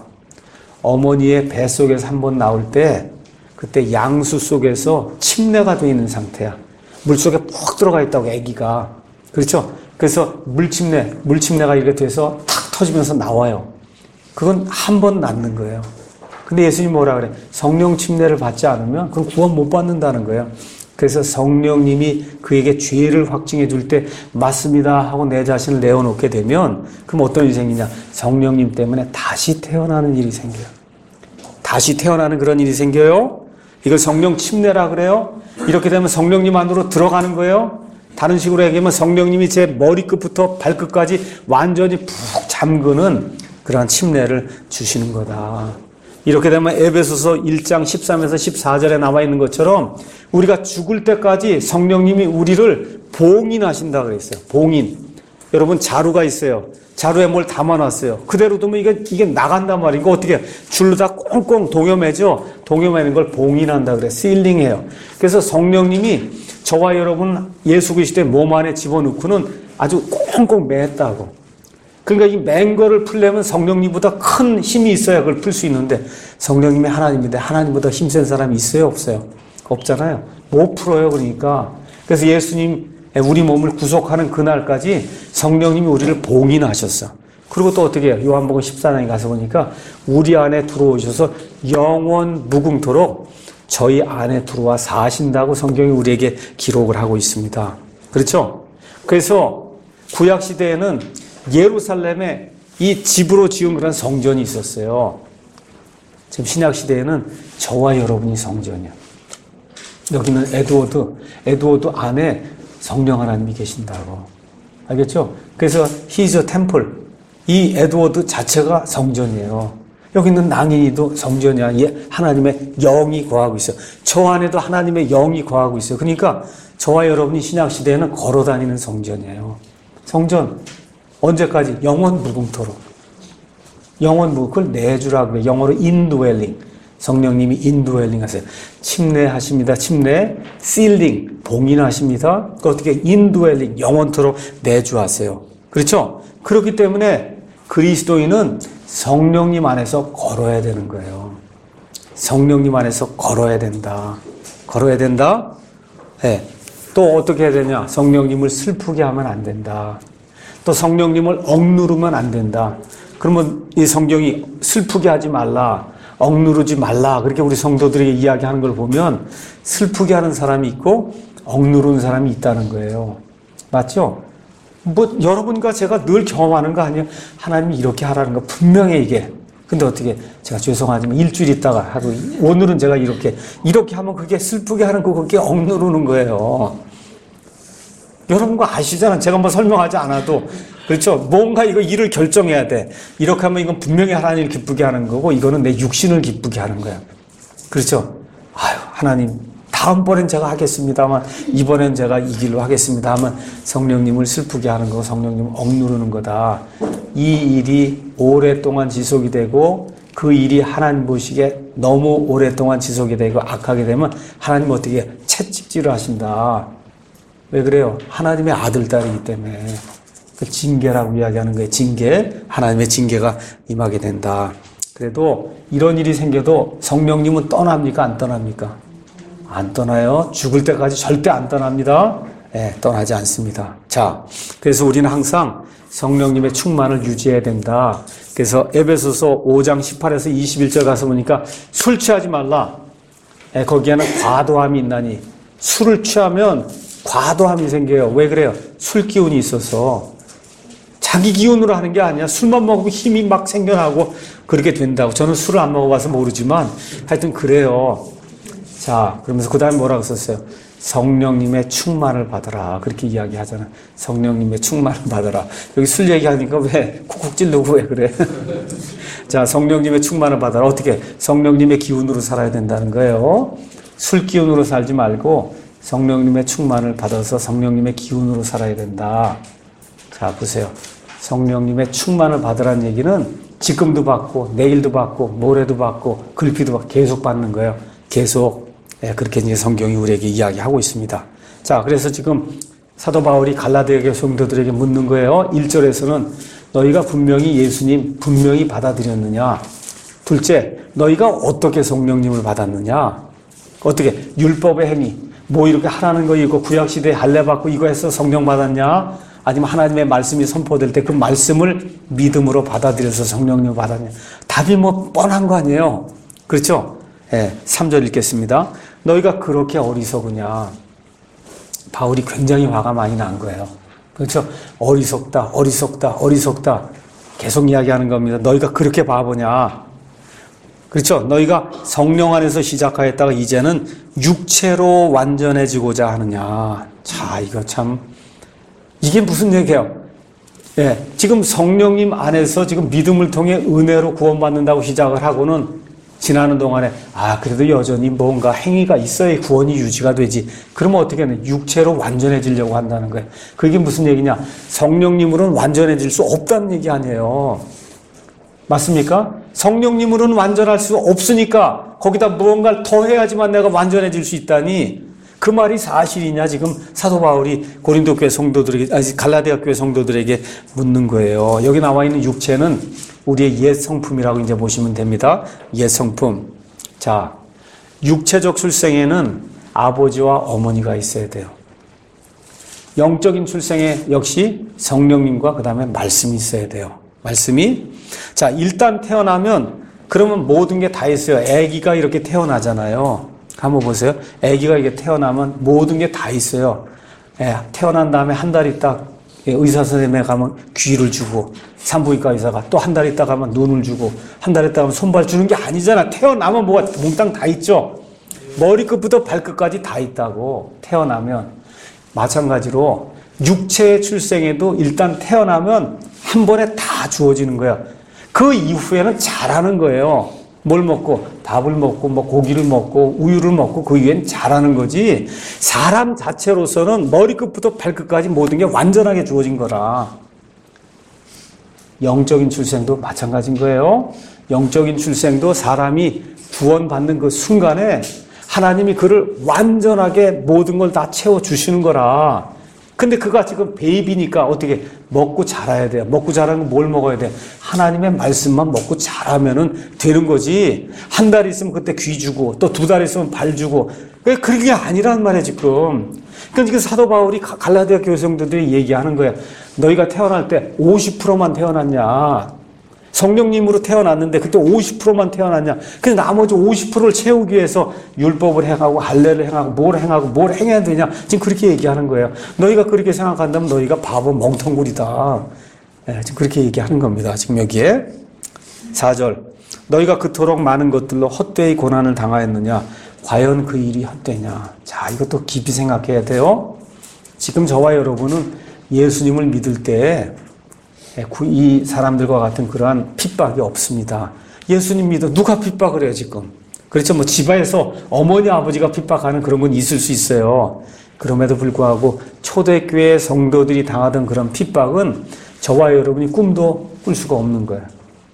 어머니의 뱃속에서 한번 나올 때 그때 양수 속에서 침례가 되어 있는 상태야. 물속에 푹 들어가 있다고 아기가. 그렇죠? 그래서 물침례, 물침례가 이렇게 돼서 탁 터지면서 나와요. 그건 한 번 낳는 거예요. 근데 예수님이 뭐라 그래? 성령 침례를 받지 않으면 그건 구원 못 받는다는 거예요. 그래서 성령님이 그에게 죄를 확증해 줄 때 맞습니다 하고 내 자신을 내어놓게 되면 그럼 어떤 일이 생기냐? 성령님 때문에 다시 태어나는 일이 생겨요. 다시 태어나는 그런 일이 생겨요. 이걸 성령 침례라 그래요. 이렇게 되면 성령님 안으로 들어가는 거예요. 다른 식으로 얘기하면 성령님이 제 머리끝부터 발끝까지 완전히 푹 잠그는 그러한 침례를 주시는 거다. 이렇게 되면 에베소서 일 장 십삼에서 십사 절에 나와 있는 것처럼 우리가 죽을 때까지 성령님이 우리를 봉인하신다 그랬어요. 봉인. 여러분 자루가 있어요. 자루에 뭘 담아놨어요. 그대로 두면 이게, 이게 나간단 말이에요. 이거 어떻게 해요? 줄로 다 꽁꽁 동여매죠? 동여매는 걸 봉인한다 그래. 시일링해요. 그래서 성령님이 저와 여러분 예수 그리스도의 몸 안에 집어넣고는 아주 꽁꽁 맸다고. 그러니까 이 맨 거를 풀려면 성령님보다 큰 힘이 있어야 그걸 풀 수 있는데 성령님이 하나님인데 하나님보다 힘센 사람이 있어요? 없어요? 없잖아요. 못 풀어요. 그러니까. 그래서 예수님 우리 몸을 구속하는 그날까지 성령님이 우리를 봉인하셨어. 그리고 또 어떻게 해요? 요한복음 십사 장에 가서 보니까 우리 안에 들어오셔서 영원 무궁토록 저희 안에 들어와 사신다고 성경이 우리에게 기록을 하고 있습니다. 그렇죠? 그래서 구약 시대에는 예루살렘에 이 집으로 지은 그런 성전이 있었어요. 지금 신약 시대에는 저와 여러분이 성전이야. 여기는 에드워드, 에드워드 안에 성령 하나님이 계신다고. 알겠죠? 그래서 He's a temple. 이 에드워드 자체가 성전이에요. 여기 있는 낭인이도 성전이야. 예, 하나님의 영이 거하고 있어요. 저 안에도 하나님의 영이 거하고 있어요. 그러니까 저와 여러분이 신약 시대에는 걸어다니는 성전이에요. 성전 언제까지? 영원 무궁토록. 영원 무궁, 그걸 내주라고 해요. 영어로 indwelling. 성령님이 indwelling 하세요. 침례하십니다. 침례, sealing, 봉인하십니다. 어떻게 indwelling, 영원토록 내주하세요. 그렇죠? 그렇기 때문에 그리스도인은 성령님 안에서 걸어야 되는 거예요. 성령님 안에서 걸어야 된다. 걸어야 된다? 네. 또 어떻게 해야 되냐? 성령님을 슬프게 하면 안 된다. 또 성령님을 억누르면 안 된다. 그러면 이 성경이 슬프게 하지 말라, 억누르지 말라, 그렇게 우리 성도들에게 이야기하는 걸 보면 슬프게 하는 사람이 있고 억누르는 사람이 있다는 거예요. 맞죠? 뭐 여러분과 제가 늘 경험하는 거 아니에요? 하나님이 이렇게 하라는 거 분명해 이게. 근데 어떻게 제가 죄송하지만 일주일 있다가 하루 오늘은 제가 이렇게 이렇게 하면 그게 슬프게 하는 거 그게 억누르는 거예요. 여러분과 아시잖아. 제가 뭐 설명하지 않아도. 그렇죠? 뭔가 이거 일을 결정해야 돼. 이렇게 하면 이건 분명히 하나님을 기쁘게 하는 거고 이거는 내 육신을 기쁘게 하는 거야. 그렇죠? 아유 하나님 다음번엔 제가 하겠습니다만 이번엔 제가 이 길로 하겠습니다 하면 성령님을 슬프게 하는 거고 성령님을 억누르는 거다. 이 일이 오랫동안 지속이 되고 그 일이 하나님 보시기에 너무 오랫동안 지속이 되고 악하게 되면 하나님 어떻게 채찍질을 하신다. 왜 그래요? 하나님의 아들, 딸이기 때문에. 그 징계라고 이야기하는 거예요. 징계. 하나님의 징계가 임하게 된다. 그래도 이런 일이 생겨도 성령님은 떠납니까? 안 떠납니까? 안 떠나요. 죽을 때까지 절대 안 떠납니다. 네, 떠나지 않습니다. 자, 그래서 우리는 항상 성령님의 충만을 유지해야 된다. 그래서 에베소서 오 장 십팔에서 이십일 절 가서 보니까 술 취하지 말라. 네, 거기에는 과도함이 있나니. 술을 취하면 과도함이 생겨요. 왜 그래요? 술 기운이 있어서. 자기 기운으로 하는 게 아니야. 술만 먹으면 힘이 막 생겨나고 그렇게 된다고. 저는 술을 안 먹어봐서 모르지만 하여튼 그래요. 자, 그러면서 그 다음에 뭐라고 썼어요? 성령님의 충만을 받아라. 그렇게 이야기하잖아. 성령님의 충만을 받아라. 여기 술 얘기하니까 왜 쿡쿡 찔르고 왜 그래? 자, 성령님의 충만을 받아라. 어떻게? 성령님의 기운으로 살아야 된다는 거예요. 술 기운으로 살지 말고 성령님의 충만을 받아서 성령님의 기운으로 살아야 된다. 자, 보세요. 성령님의 충만을 받으라는 얘기는 지금도 받고 내일도 받고 모레도 받고 글피도 받고 계속 받는 거예요. 계속. 예, 그렇게 이제 성경이 우리에게 이야기하고 있습니다. 자, 그래서 지금 사도 바울이 갈라디아 성도들에게 묻는 거예요. 일 절에서는 너희가 분명히 예수님 분명히 받아들였느냐? 둘째, 너희가 어떻게 성령님을 받았느냐? 어떻게? 율법의 행위. 뭐 이렇게 하라는 거 이거 구약시대에 할례 받고 이거 해서 성령 받았냐? 아니면 하나님의 말씀이 선포될 때 그 말씀을 믿음으로 받아들여서 성령님을 받았냐? 답이 뭐 뻔한 거 아니에요? 그렇죠? 예, 삼 절 읽겠습니다. 너희가 그렇게 어리석으냐? 바울이 굉장히 화가 많이 난 거예요. 그렇죠? 어리석다, 어리석다, 어리석다. 계속 이야기하는 겁니다. 너희가 그렇게 바보냐? 그렇죠? 너희가 성령 안에서 시작하였다가 이제는 육체로 완전해지고자 하느냐? 자, 이거 참 이게 무슨 얘기예요? 예, 지금 성령님 안에서 지금 믿음을 통해 은혜로 구원받는다고 시작을 하고는 지나는 동안에 아 그래도 여전히 뭔가 행위가 있어야 구원이 유지가 되지. 그러면 어떻게 하냐? 육체로 완전해지려고 한다는 거예요. 그게 무슨 얘기냐? 성령님으로는 완전해질 수 없다는 얘기 아니에요. 맞습니까? 성령님으로는 완전할 수 없으니까 거기다 무언가를 더 해야지만 내가 완전해질 수 있다니 그 말이 사실이냐? 지금 사도 바울이 고린도 교회 성도들에게, 아니 갈라디아 교회 성도들에게 묻는 거예요. 여기 나와 있는 육체는 우리의 옛 성품이라고 이제 보시면 됩니다. 옛 성품. 자, 육체적 출생에는 아버지와 어머니가 있어야 돼요. 영적인 출생에 역시 성령님과 그 다음에 말씀이 있어야 돼요. 말씀이. 자, 일단 태어나면 그러면 모든 게 다 있어요. 아기가 이렇게 태어나잖아요. 한번 보세요. 아기가 이게 태어나면 모든 게 다 있어요. 예, 태어난 다음에 한 달 있다 의사 선생님에 가면 귀를 주고 산부인과 의사가 또 한 달 있다 가면 눈을 주고 한 달 있다 가면 손발 주는 게 아니잖아. 태어나면 뭐가 몽땅 다 있죠. 머리끝부터 발끝까지 다 있다고. 태어나면 마찬가지로 육체의 출생에도 일단 태어나면 한 번에 다 주어지는 거야. 그 이후에는 잘하는 거예요. 뭘 먹고 밥을 먹고 뭐 고기를 먹고 우유를 먹고 그 이후엔 잘하는 거지. 사람 자체로서는 머리끝부터 발끝까지 모든 게 완전하게 주어진 거라. 영적인 출생도 마찬가지인 거예요. 영적인 출생도 사람이 구원받는 그 순간에 하나님이 그를 완전하게 모든 걸 다 채워주시는 거라. 근데 그가 지금 베이비니까 어떻게 먹고 자라야 돼요. 먹고 자라는 건 뭘 먹어야 돼? 하나님의 말씀만 먹고 자라면은 되는 거지. 한 달 있으면 그때 귀 주고 또 두 달 있으면 발 주고. 그게 아니란 말이야 지금. 그러니까 지금 사도 바울이 갈라디아 교회 성도들이 얘기하는 거야. 너희가 태어날 때 오십 퍼센트만 태어났냐. 성령님으로 태어났는데 그때 오십 퍼센트만 태어났냐. 그래서 나머지 오십 퍼센트를 채우기 위해서 율법을 행하고 할례를 행하고 뭘 행하고 뭘 행해야 되냐. 지금 그렇게 얘기하는 거예요. 너희가 그렇게 생각한다면 너희가 바보 멍텅구리다. 네, 지금 그렇게 얘기하는 겁니다. 지금 여기에 사 절 너희가 그토록 많은 것들로 헛되이 고난을 당하였느냐. 과연 그 일이 헛되냐. 자, 이것도 깊이 생각해야 돼요. 지금 저와 여러분은 예수님을 믿을 때 이 사람들과 같은 그러한 핍박이 없습니다. 예수님 믿어 누가 핍박을 해요 지금? 그렇죠. 뭐 집안에서 어머니 아버지가 핍박하는 그런 건 있을 수 있어요. 그럼에도 불구하고 초대교회 성도들이 당하던 그런 핍박은 저와 여러분이 꿈도 꿀 수가 없는 거예요.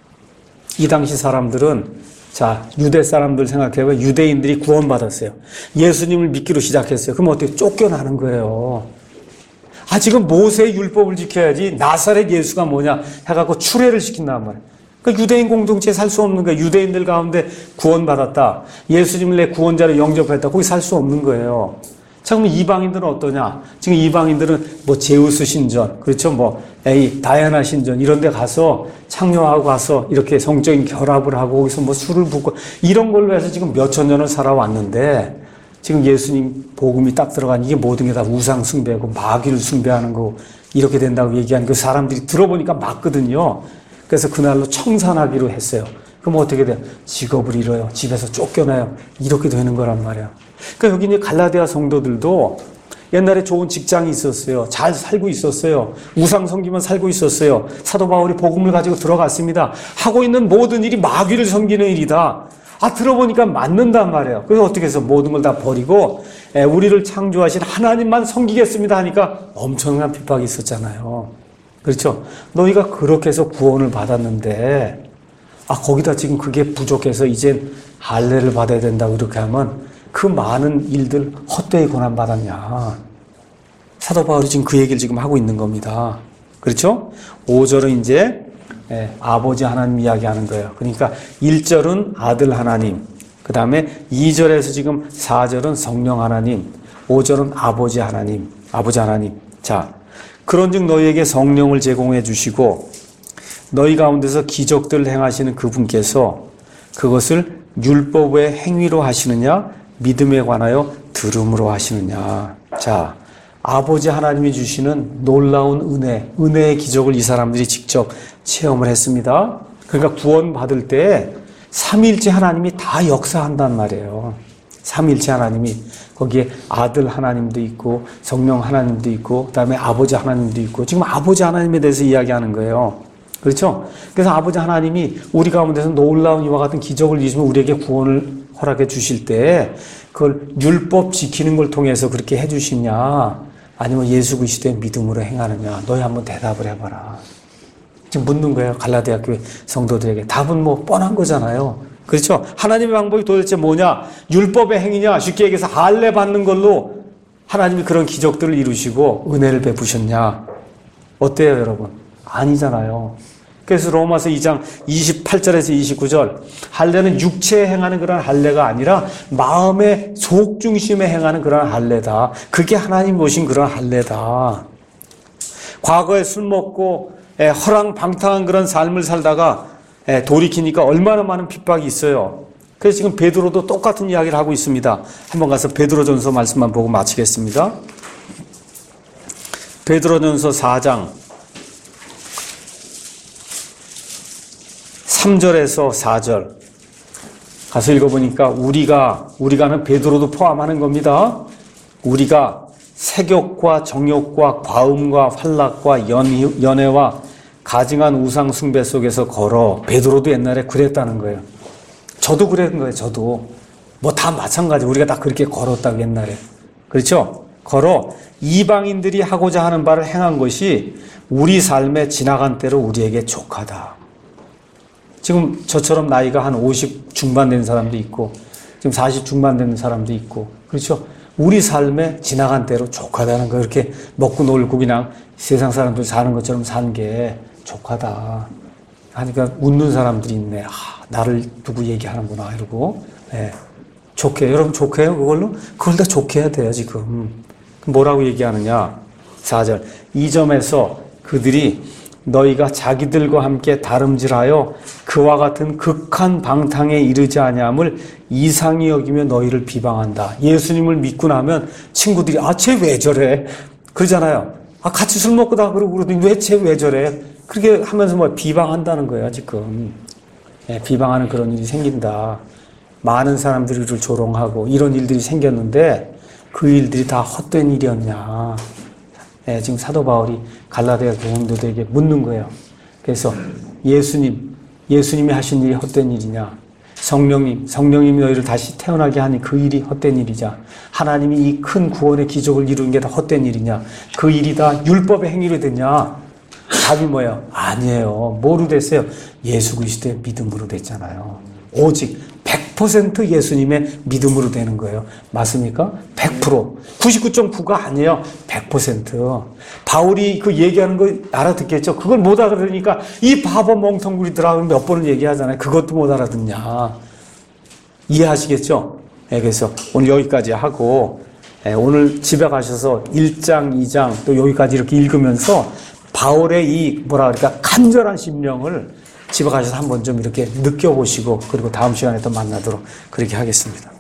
이 당시 사람들은 자 유대 사람들 생각해보면 유대인들이 구원받았어요. 예수님을 믿기로 시작했어요. 그럼 어떻게 쫓겨나는 거예요. 아, 지금 모세의 율법을 지켜야지 나사렛 예수가 뭐냐 해갖고 출애를 시킨단 말이에요. 그러니까 유대인 공동체에 살 수 없는 거예요. 유대인들 가운데 구원받았다. 예수님을 내 구원자로 영접했다. 거기 살 수 없는 거예요. 자, 그럼 이방인들은 어떠냐? 지금 이방인들은 뭐 제우스 신전, 그렇죠? 뭐, 에이, 다이아나 신전 이런 데 가서 창녀하고 가서 이렇게 성적인 결합을 하고 거기서 뭐 술을 붓고 이런 걸로 해서 지금 몇천 년을 살아왔는데 지금 예수님 복음이 딱 들어간 이게 모든 게 다 우상 숭배고 마귀를 숭배하는 거 이렇게 된다고 얘기하는 그 사람들이 들어보니까 맞거든요. 그래서 그날로 청산하기로 했어요. 그럼 어떻게 돼요? 직업을 잃어요. 집에서 쫓겨나요. 이렇게 되는 거란 말이에요. 그러니까 여기 있는 갈라디아 성도들도 옛날에 좋은 직장이 있었어요. 잘 살고 있었어요. 우상 섬기면 살고 있었어요. 사도 바울이 복음을 가지고 들어갔습니다. 하고 있는 모든 일이 마귀를 섬기는 일이다. 아, 들어보니까 맞는단 말이에요. 그래서 어떻게 해서 모든 걸 다 버리고 에, 우리를 창조하신 하나님만 섬기겠습니다 하니까 엄청난 핍박이 있었잖아요. 그렇죠? 너희가 그렇게 해서 구원을 받았는데 아, 거기다 지금 그게 부족해서 이젠 할례를 받아야 된다고 이렇게 하면 그 많은 일들 헛되이 고난받았냐. 사도 바울이 지금 그 얘기를 지금 하고 있는 겁니다. 그렇죠? 오 절은 이제 예, 아버지 하나님 이야기하는 거예요. 그러니까 일 절은 아들 하나님, 그 다음에 이 절에서 지금 사 절은 성령 하나님, 오 절은 아버지 하나님, 아버지 하나님. 자, 그런즉 너희에게 성령을 제공해 주시고 너희 가운데서 기적들을 행하시는 그분께서 그것을 율법의 행위로 하시느냐 믿음에 관하여 들음으로 하시느냐. 자, 아버지 하나님이 주시는 놀라운 은혜, 은혜의 기적을 이 사람들이 직접 체험을 했습니다. 그러니까 구원받을 때 삼위일체 하나님이 다 역사한단 말이에요. 삼위일체 하나님이 거기에 아들 하나님도 있고 성령 하나님도 있고 그다음에 아버지 하나님도 있고 지금 아버지 하나님에 대해서 이야기하는 거예요. 그렇죠? 그래서 아버지 하나님이 우리 가운데서 놀라운 이와 같은 기적을 이루시면 우리에게 구원을 허락해 주실 때 그걸 율법 지키는 걸 통해서 그렇게 해 주시냐 아니면 예수 그리스도의 믿음으로 행하느냐. 너희 한번 대답을 해봐라. 지금 묻는 거예요. 갈라디아 교회 성도들에게. 답은 뭐 뻔한 거잖아요. 그렇죠? 하나님의 방법이 도대체 뭐냐? 율법의 행위냐? 쉽게 얘기해서 할례 받는 걸로 하나님이 그런 기적들을 이루시고 은혜를 베푸셨냐? 어때요, 여러분? 아니잖아요. 그래서 로마서 이 장 이십팔 절에서 이십구 절 할례는 육체에 행하는 그런 할례가 아니라 마음의 속 중심에 행하는 그런 할례다. 그게 하나님 모신 그런 할례다. 과거에 술 먹고 허랑방탕한 그런 삶을 살다가 돌이키니까 얼마나 많은 핍박이 있어요. 그래서 지금 베드로도 똑같은 이야기를 하고 있습니다. 한번 가서 베드로전서 말씀만 보고 마치겠습니다. 베드로전서 사 장 삼 절에서 사 절 가서 읽어보니까 우리가 우리가 하면 베드로도 포함하는 겁니다. 우리가 색욕과 정욕과 과음과 환락과 연, 연애와 가증한 우상 숭배 속에서 걸어. 베드로도 옛날에 그랬다는 거예요. 저도 그랬는 거예요. 저도 뭐 다 마찬가지. 우리가 다 그렇게 걸었다고 옛날에. 그렇죠? 걸어 이방인들이 하고자 하는 바를 행한 것이 우리 삶에 지나간 때로 우리에게 족하다. 지금 저처럼 나이가 한 오십 중반 된 사람도 있고 지금 사십 중반 된 사람도 있고 그렇죠? 우리 삶에 지나간 때로 족하다는 거. 이렇게 먹고 놀고 그냥 세상 사람들 사는 것처럼 사는 게 족하다 하니까 웃는 사람들이 있네. 아, 나를 두고 얘기하는구나 이러고. 네. 좋게. 여러분 좋게요? 그걸로? 그걸 다 좋게 해야 돼요 지금. 뭐라고 얘기하느냐. 사 절 이 점에서 그들이 너희가 자기들과 함께 다름질하여 그와 같은 극한 방탕에 이르지 아니함을 이상히 여기며 너희를 비방한다. 예수님을 믿고 나면 친구들이 아, 쟤 왜 저래? 그러잖아요. 아, 같이 술 먹고 다 그러고 그러더니 왜 쟤 왜 저래? 그렇게 하면서 뭐 비방한다는 거예요 지금. 네, 비방하는 그런 일이 생긴다. 많은 사람들이 이를 조롱하고 이런 일들이 생겼는데 그 일들이 다 헛된 일이었냐. 네, 지금 사도 바울이 갈라디아 교인들에게 묻는 거예요. 그래서 예수님, 예수님이 하신 일이 헛된 일이냐? 성령님, 성령님이 너희를 다시 태어나게 하니 그 일이 헛된 일이냐? 하나님이 이 큰 구원의 기적을 이루는 게 다 헛된 일이냐? 그 일이 다 율법의 행위로 됐냐? 답이 뭐예요? 아니에요. 뭐로 됐어요? 예수 그리스도의 믿음으로 됐잖아요. 오직 백 퍼센트 예수님의 믿음으로 되는 거예요. 맞습니까? 백 퍼센트. 구십구 점 구가 아니에요. 백 퍼센트. 바울이 그 얘기하는 거 알아듣겠죠? 그걸 못 알아들으니까 이 바보 멍텅구리들하고 몇 번을 얘기하잖아요. 그것도 못 알아듣냐. 이해하시겠죠? 네, 그래서 오늘 여기까지 하고 네, 오늘 집에 가셔서 일 장, 이 장 또 여기까지 이렇게 읽으면서 바울의 이 뭐라 그럴까 간절한 심령을 집에 가셔서 한번 좀 이렇게 느껴보시고 그리고 다음 시간에 또 만나도록 그렇게 하겠습니다.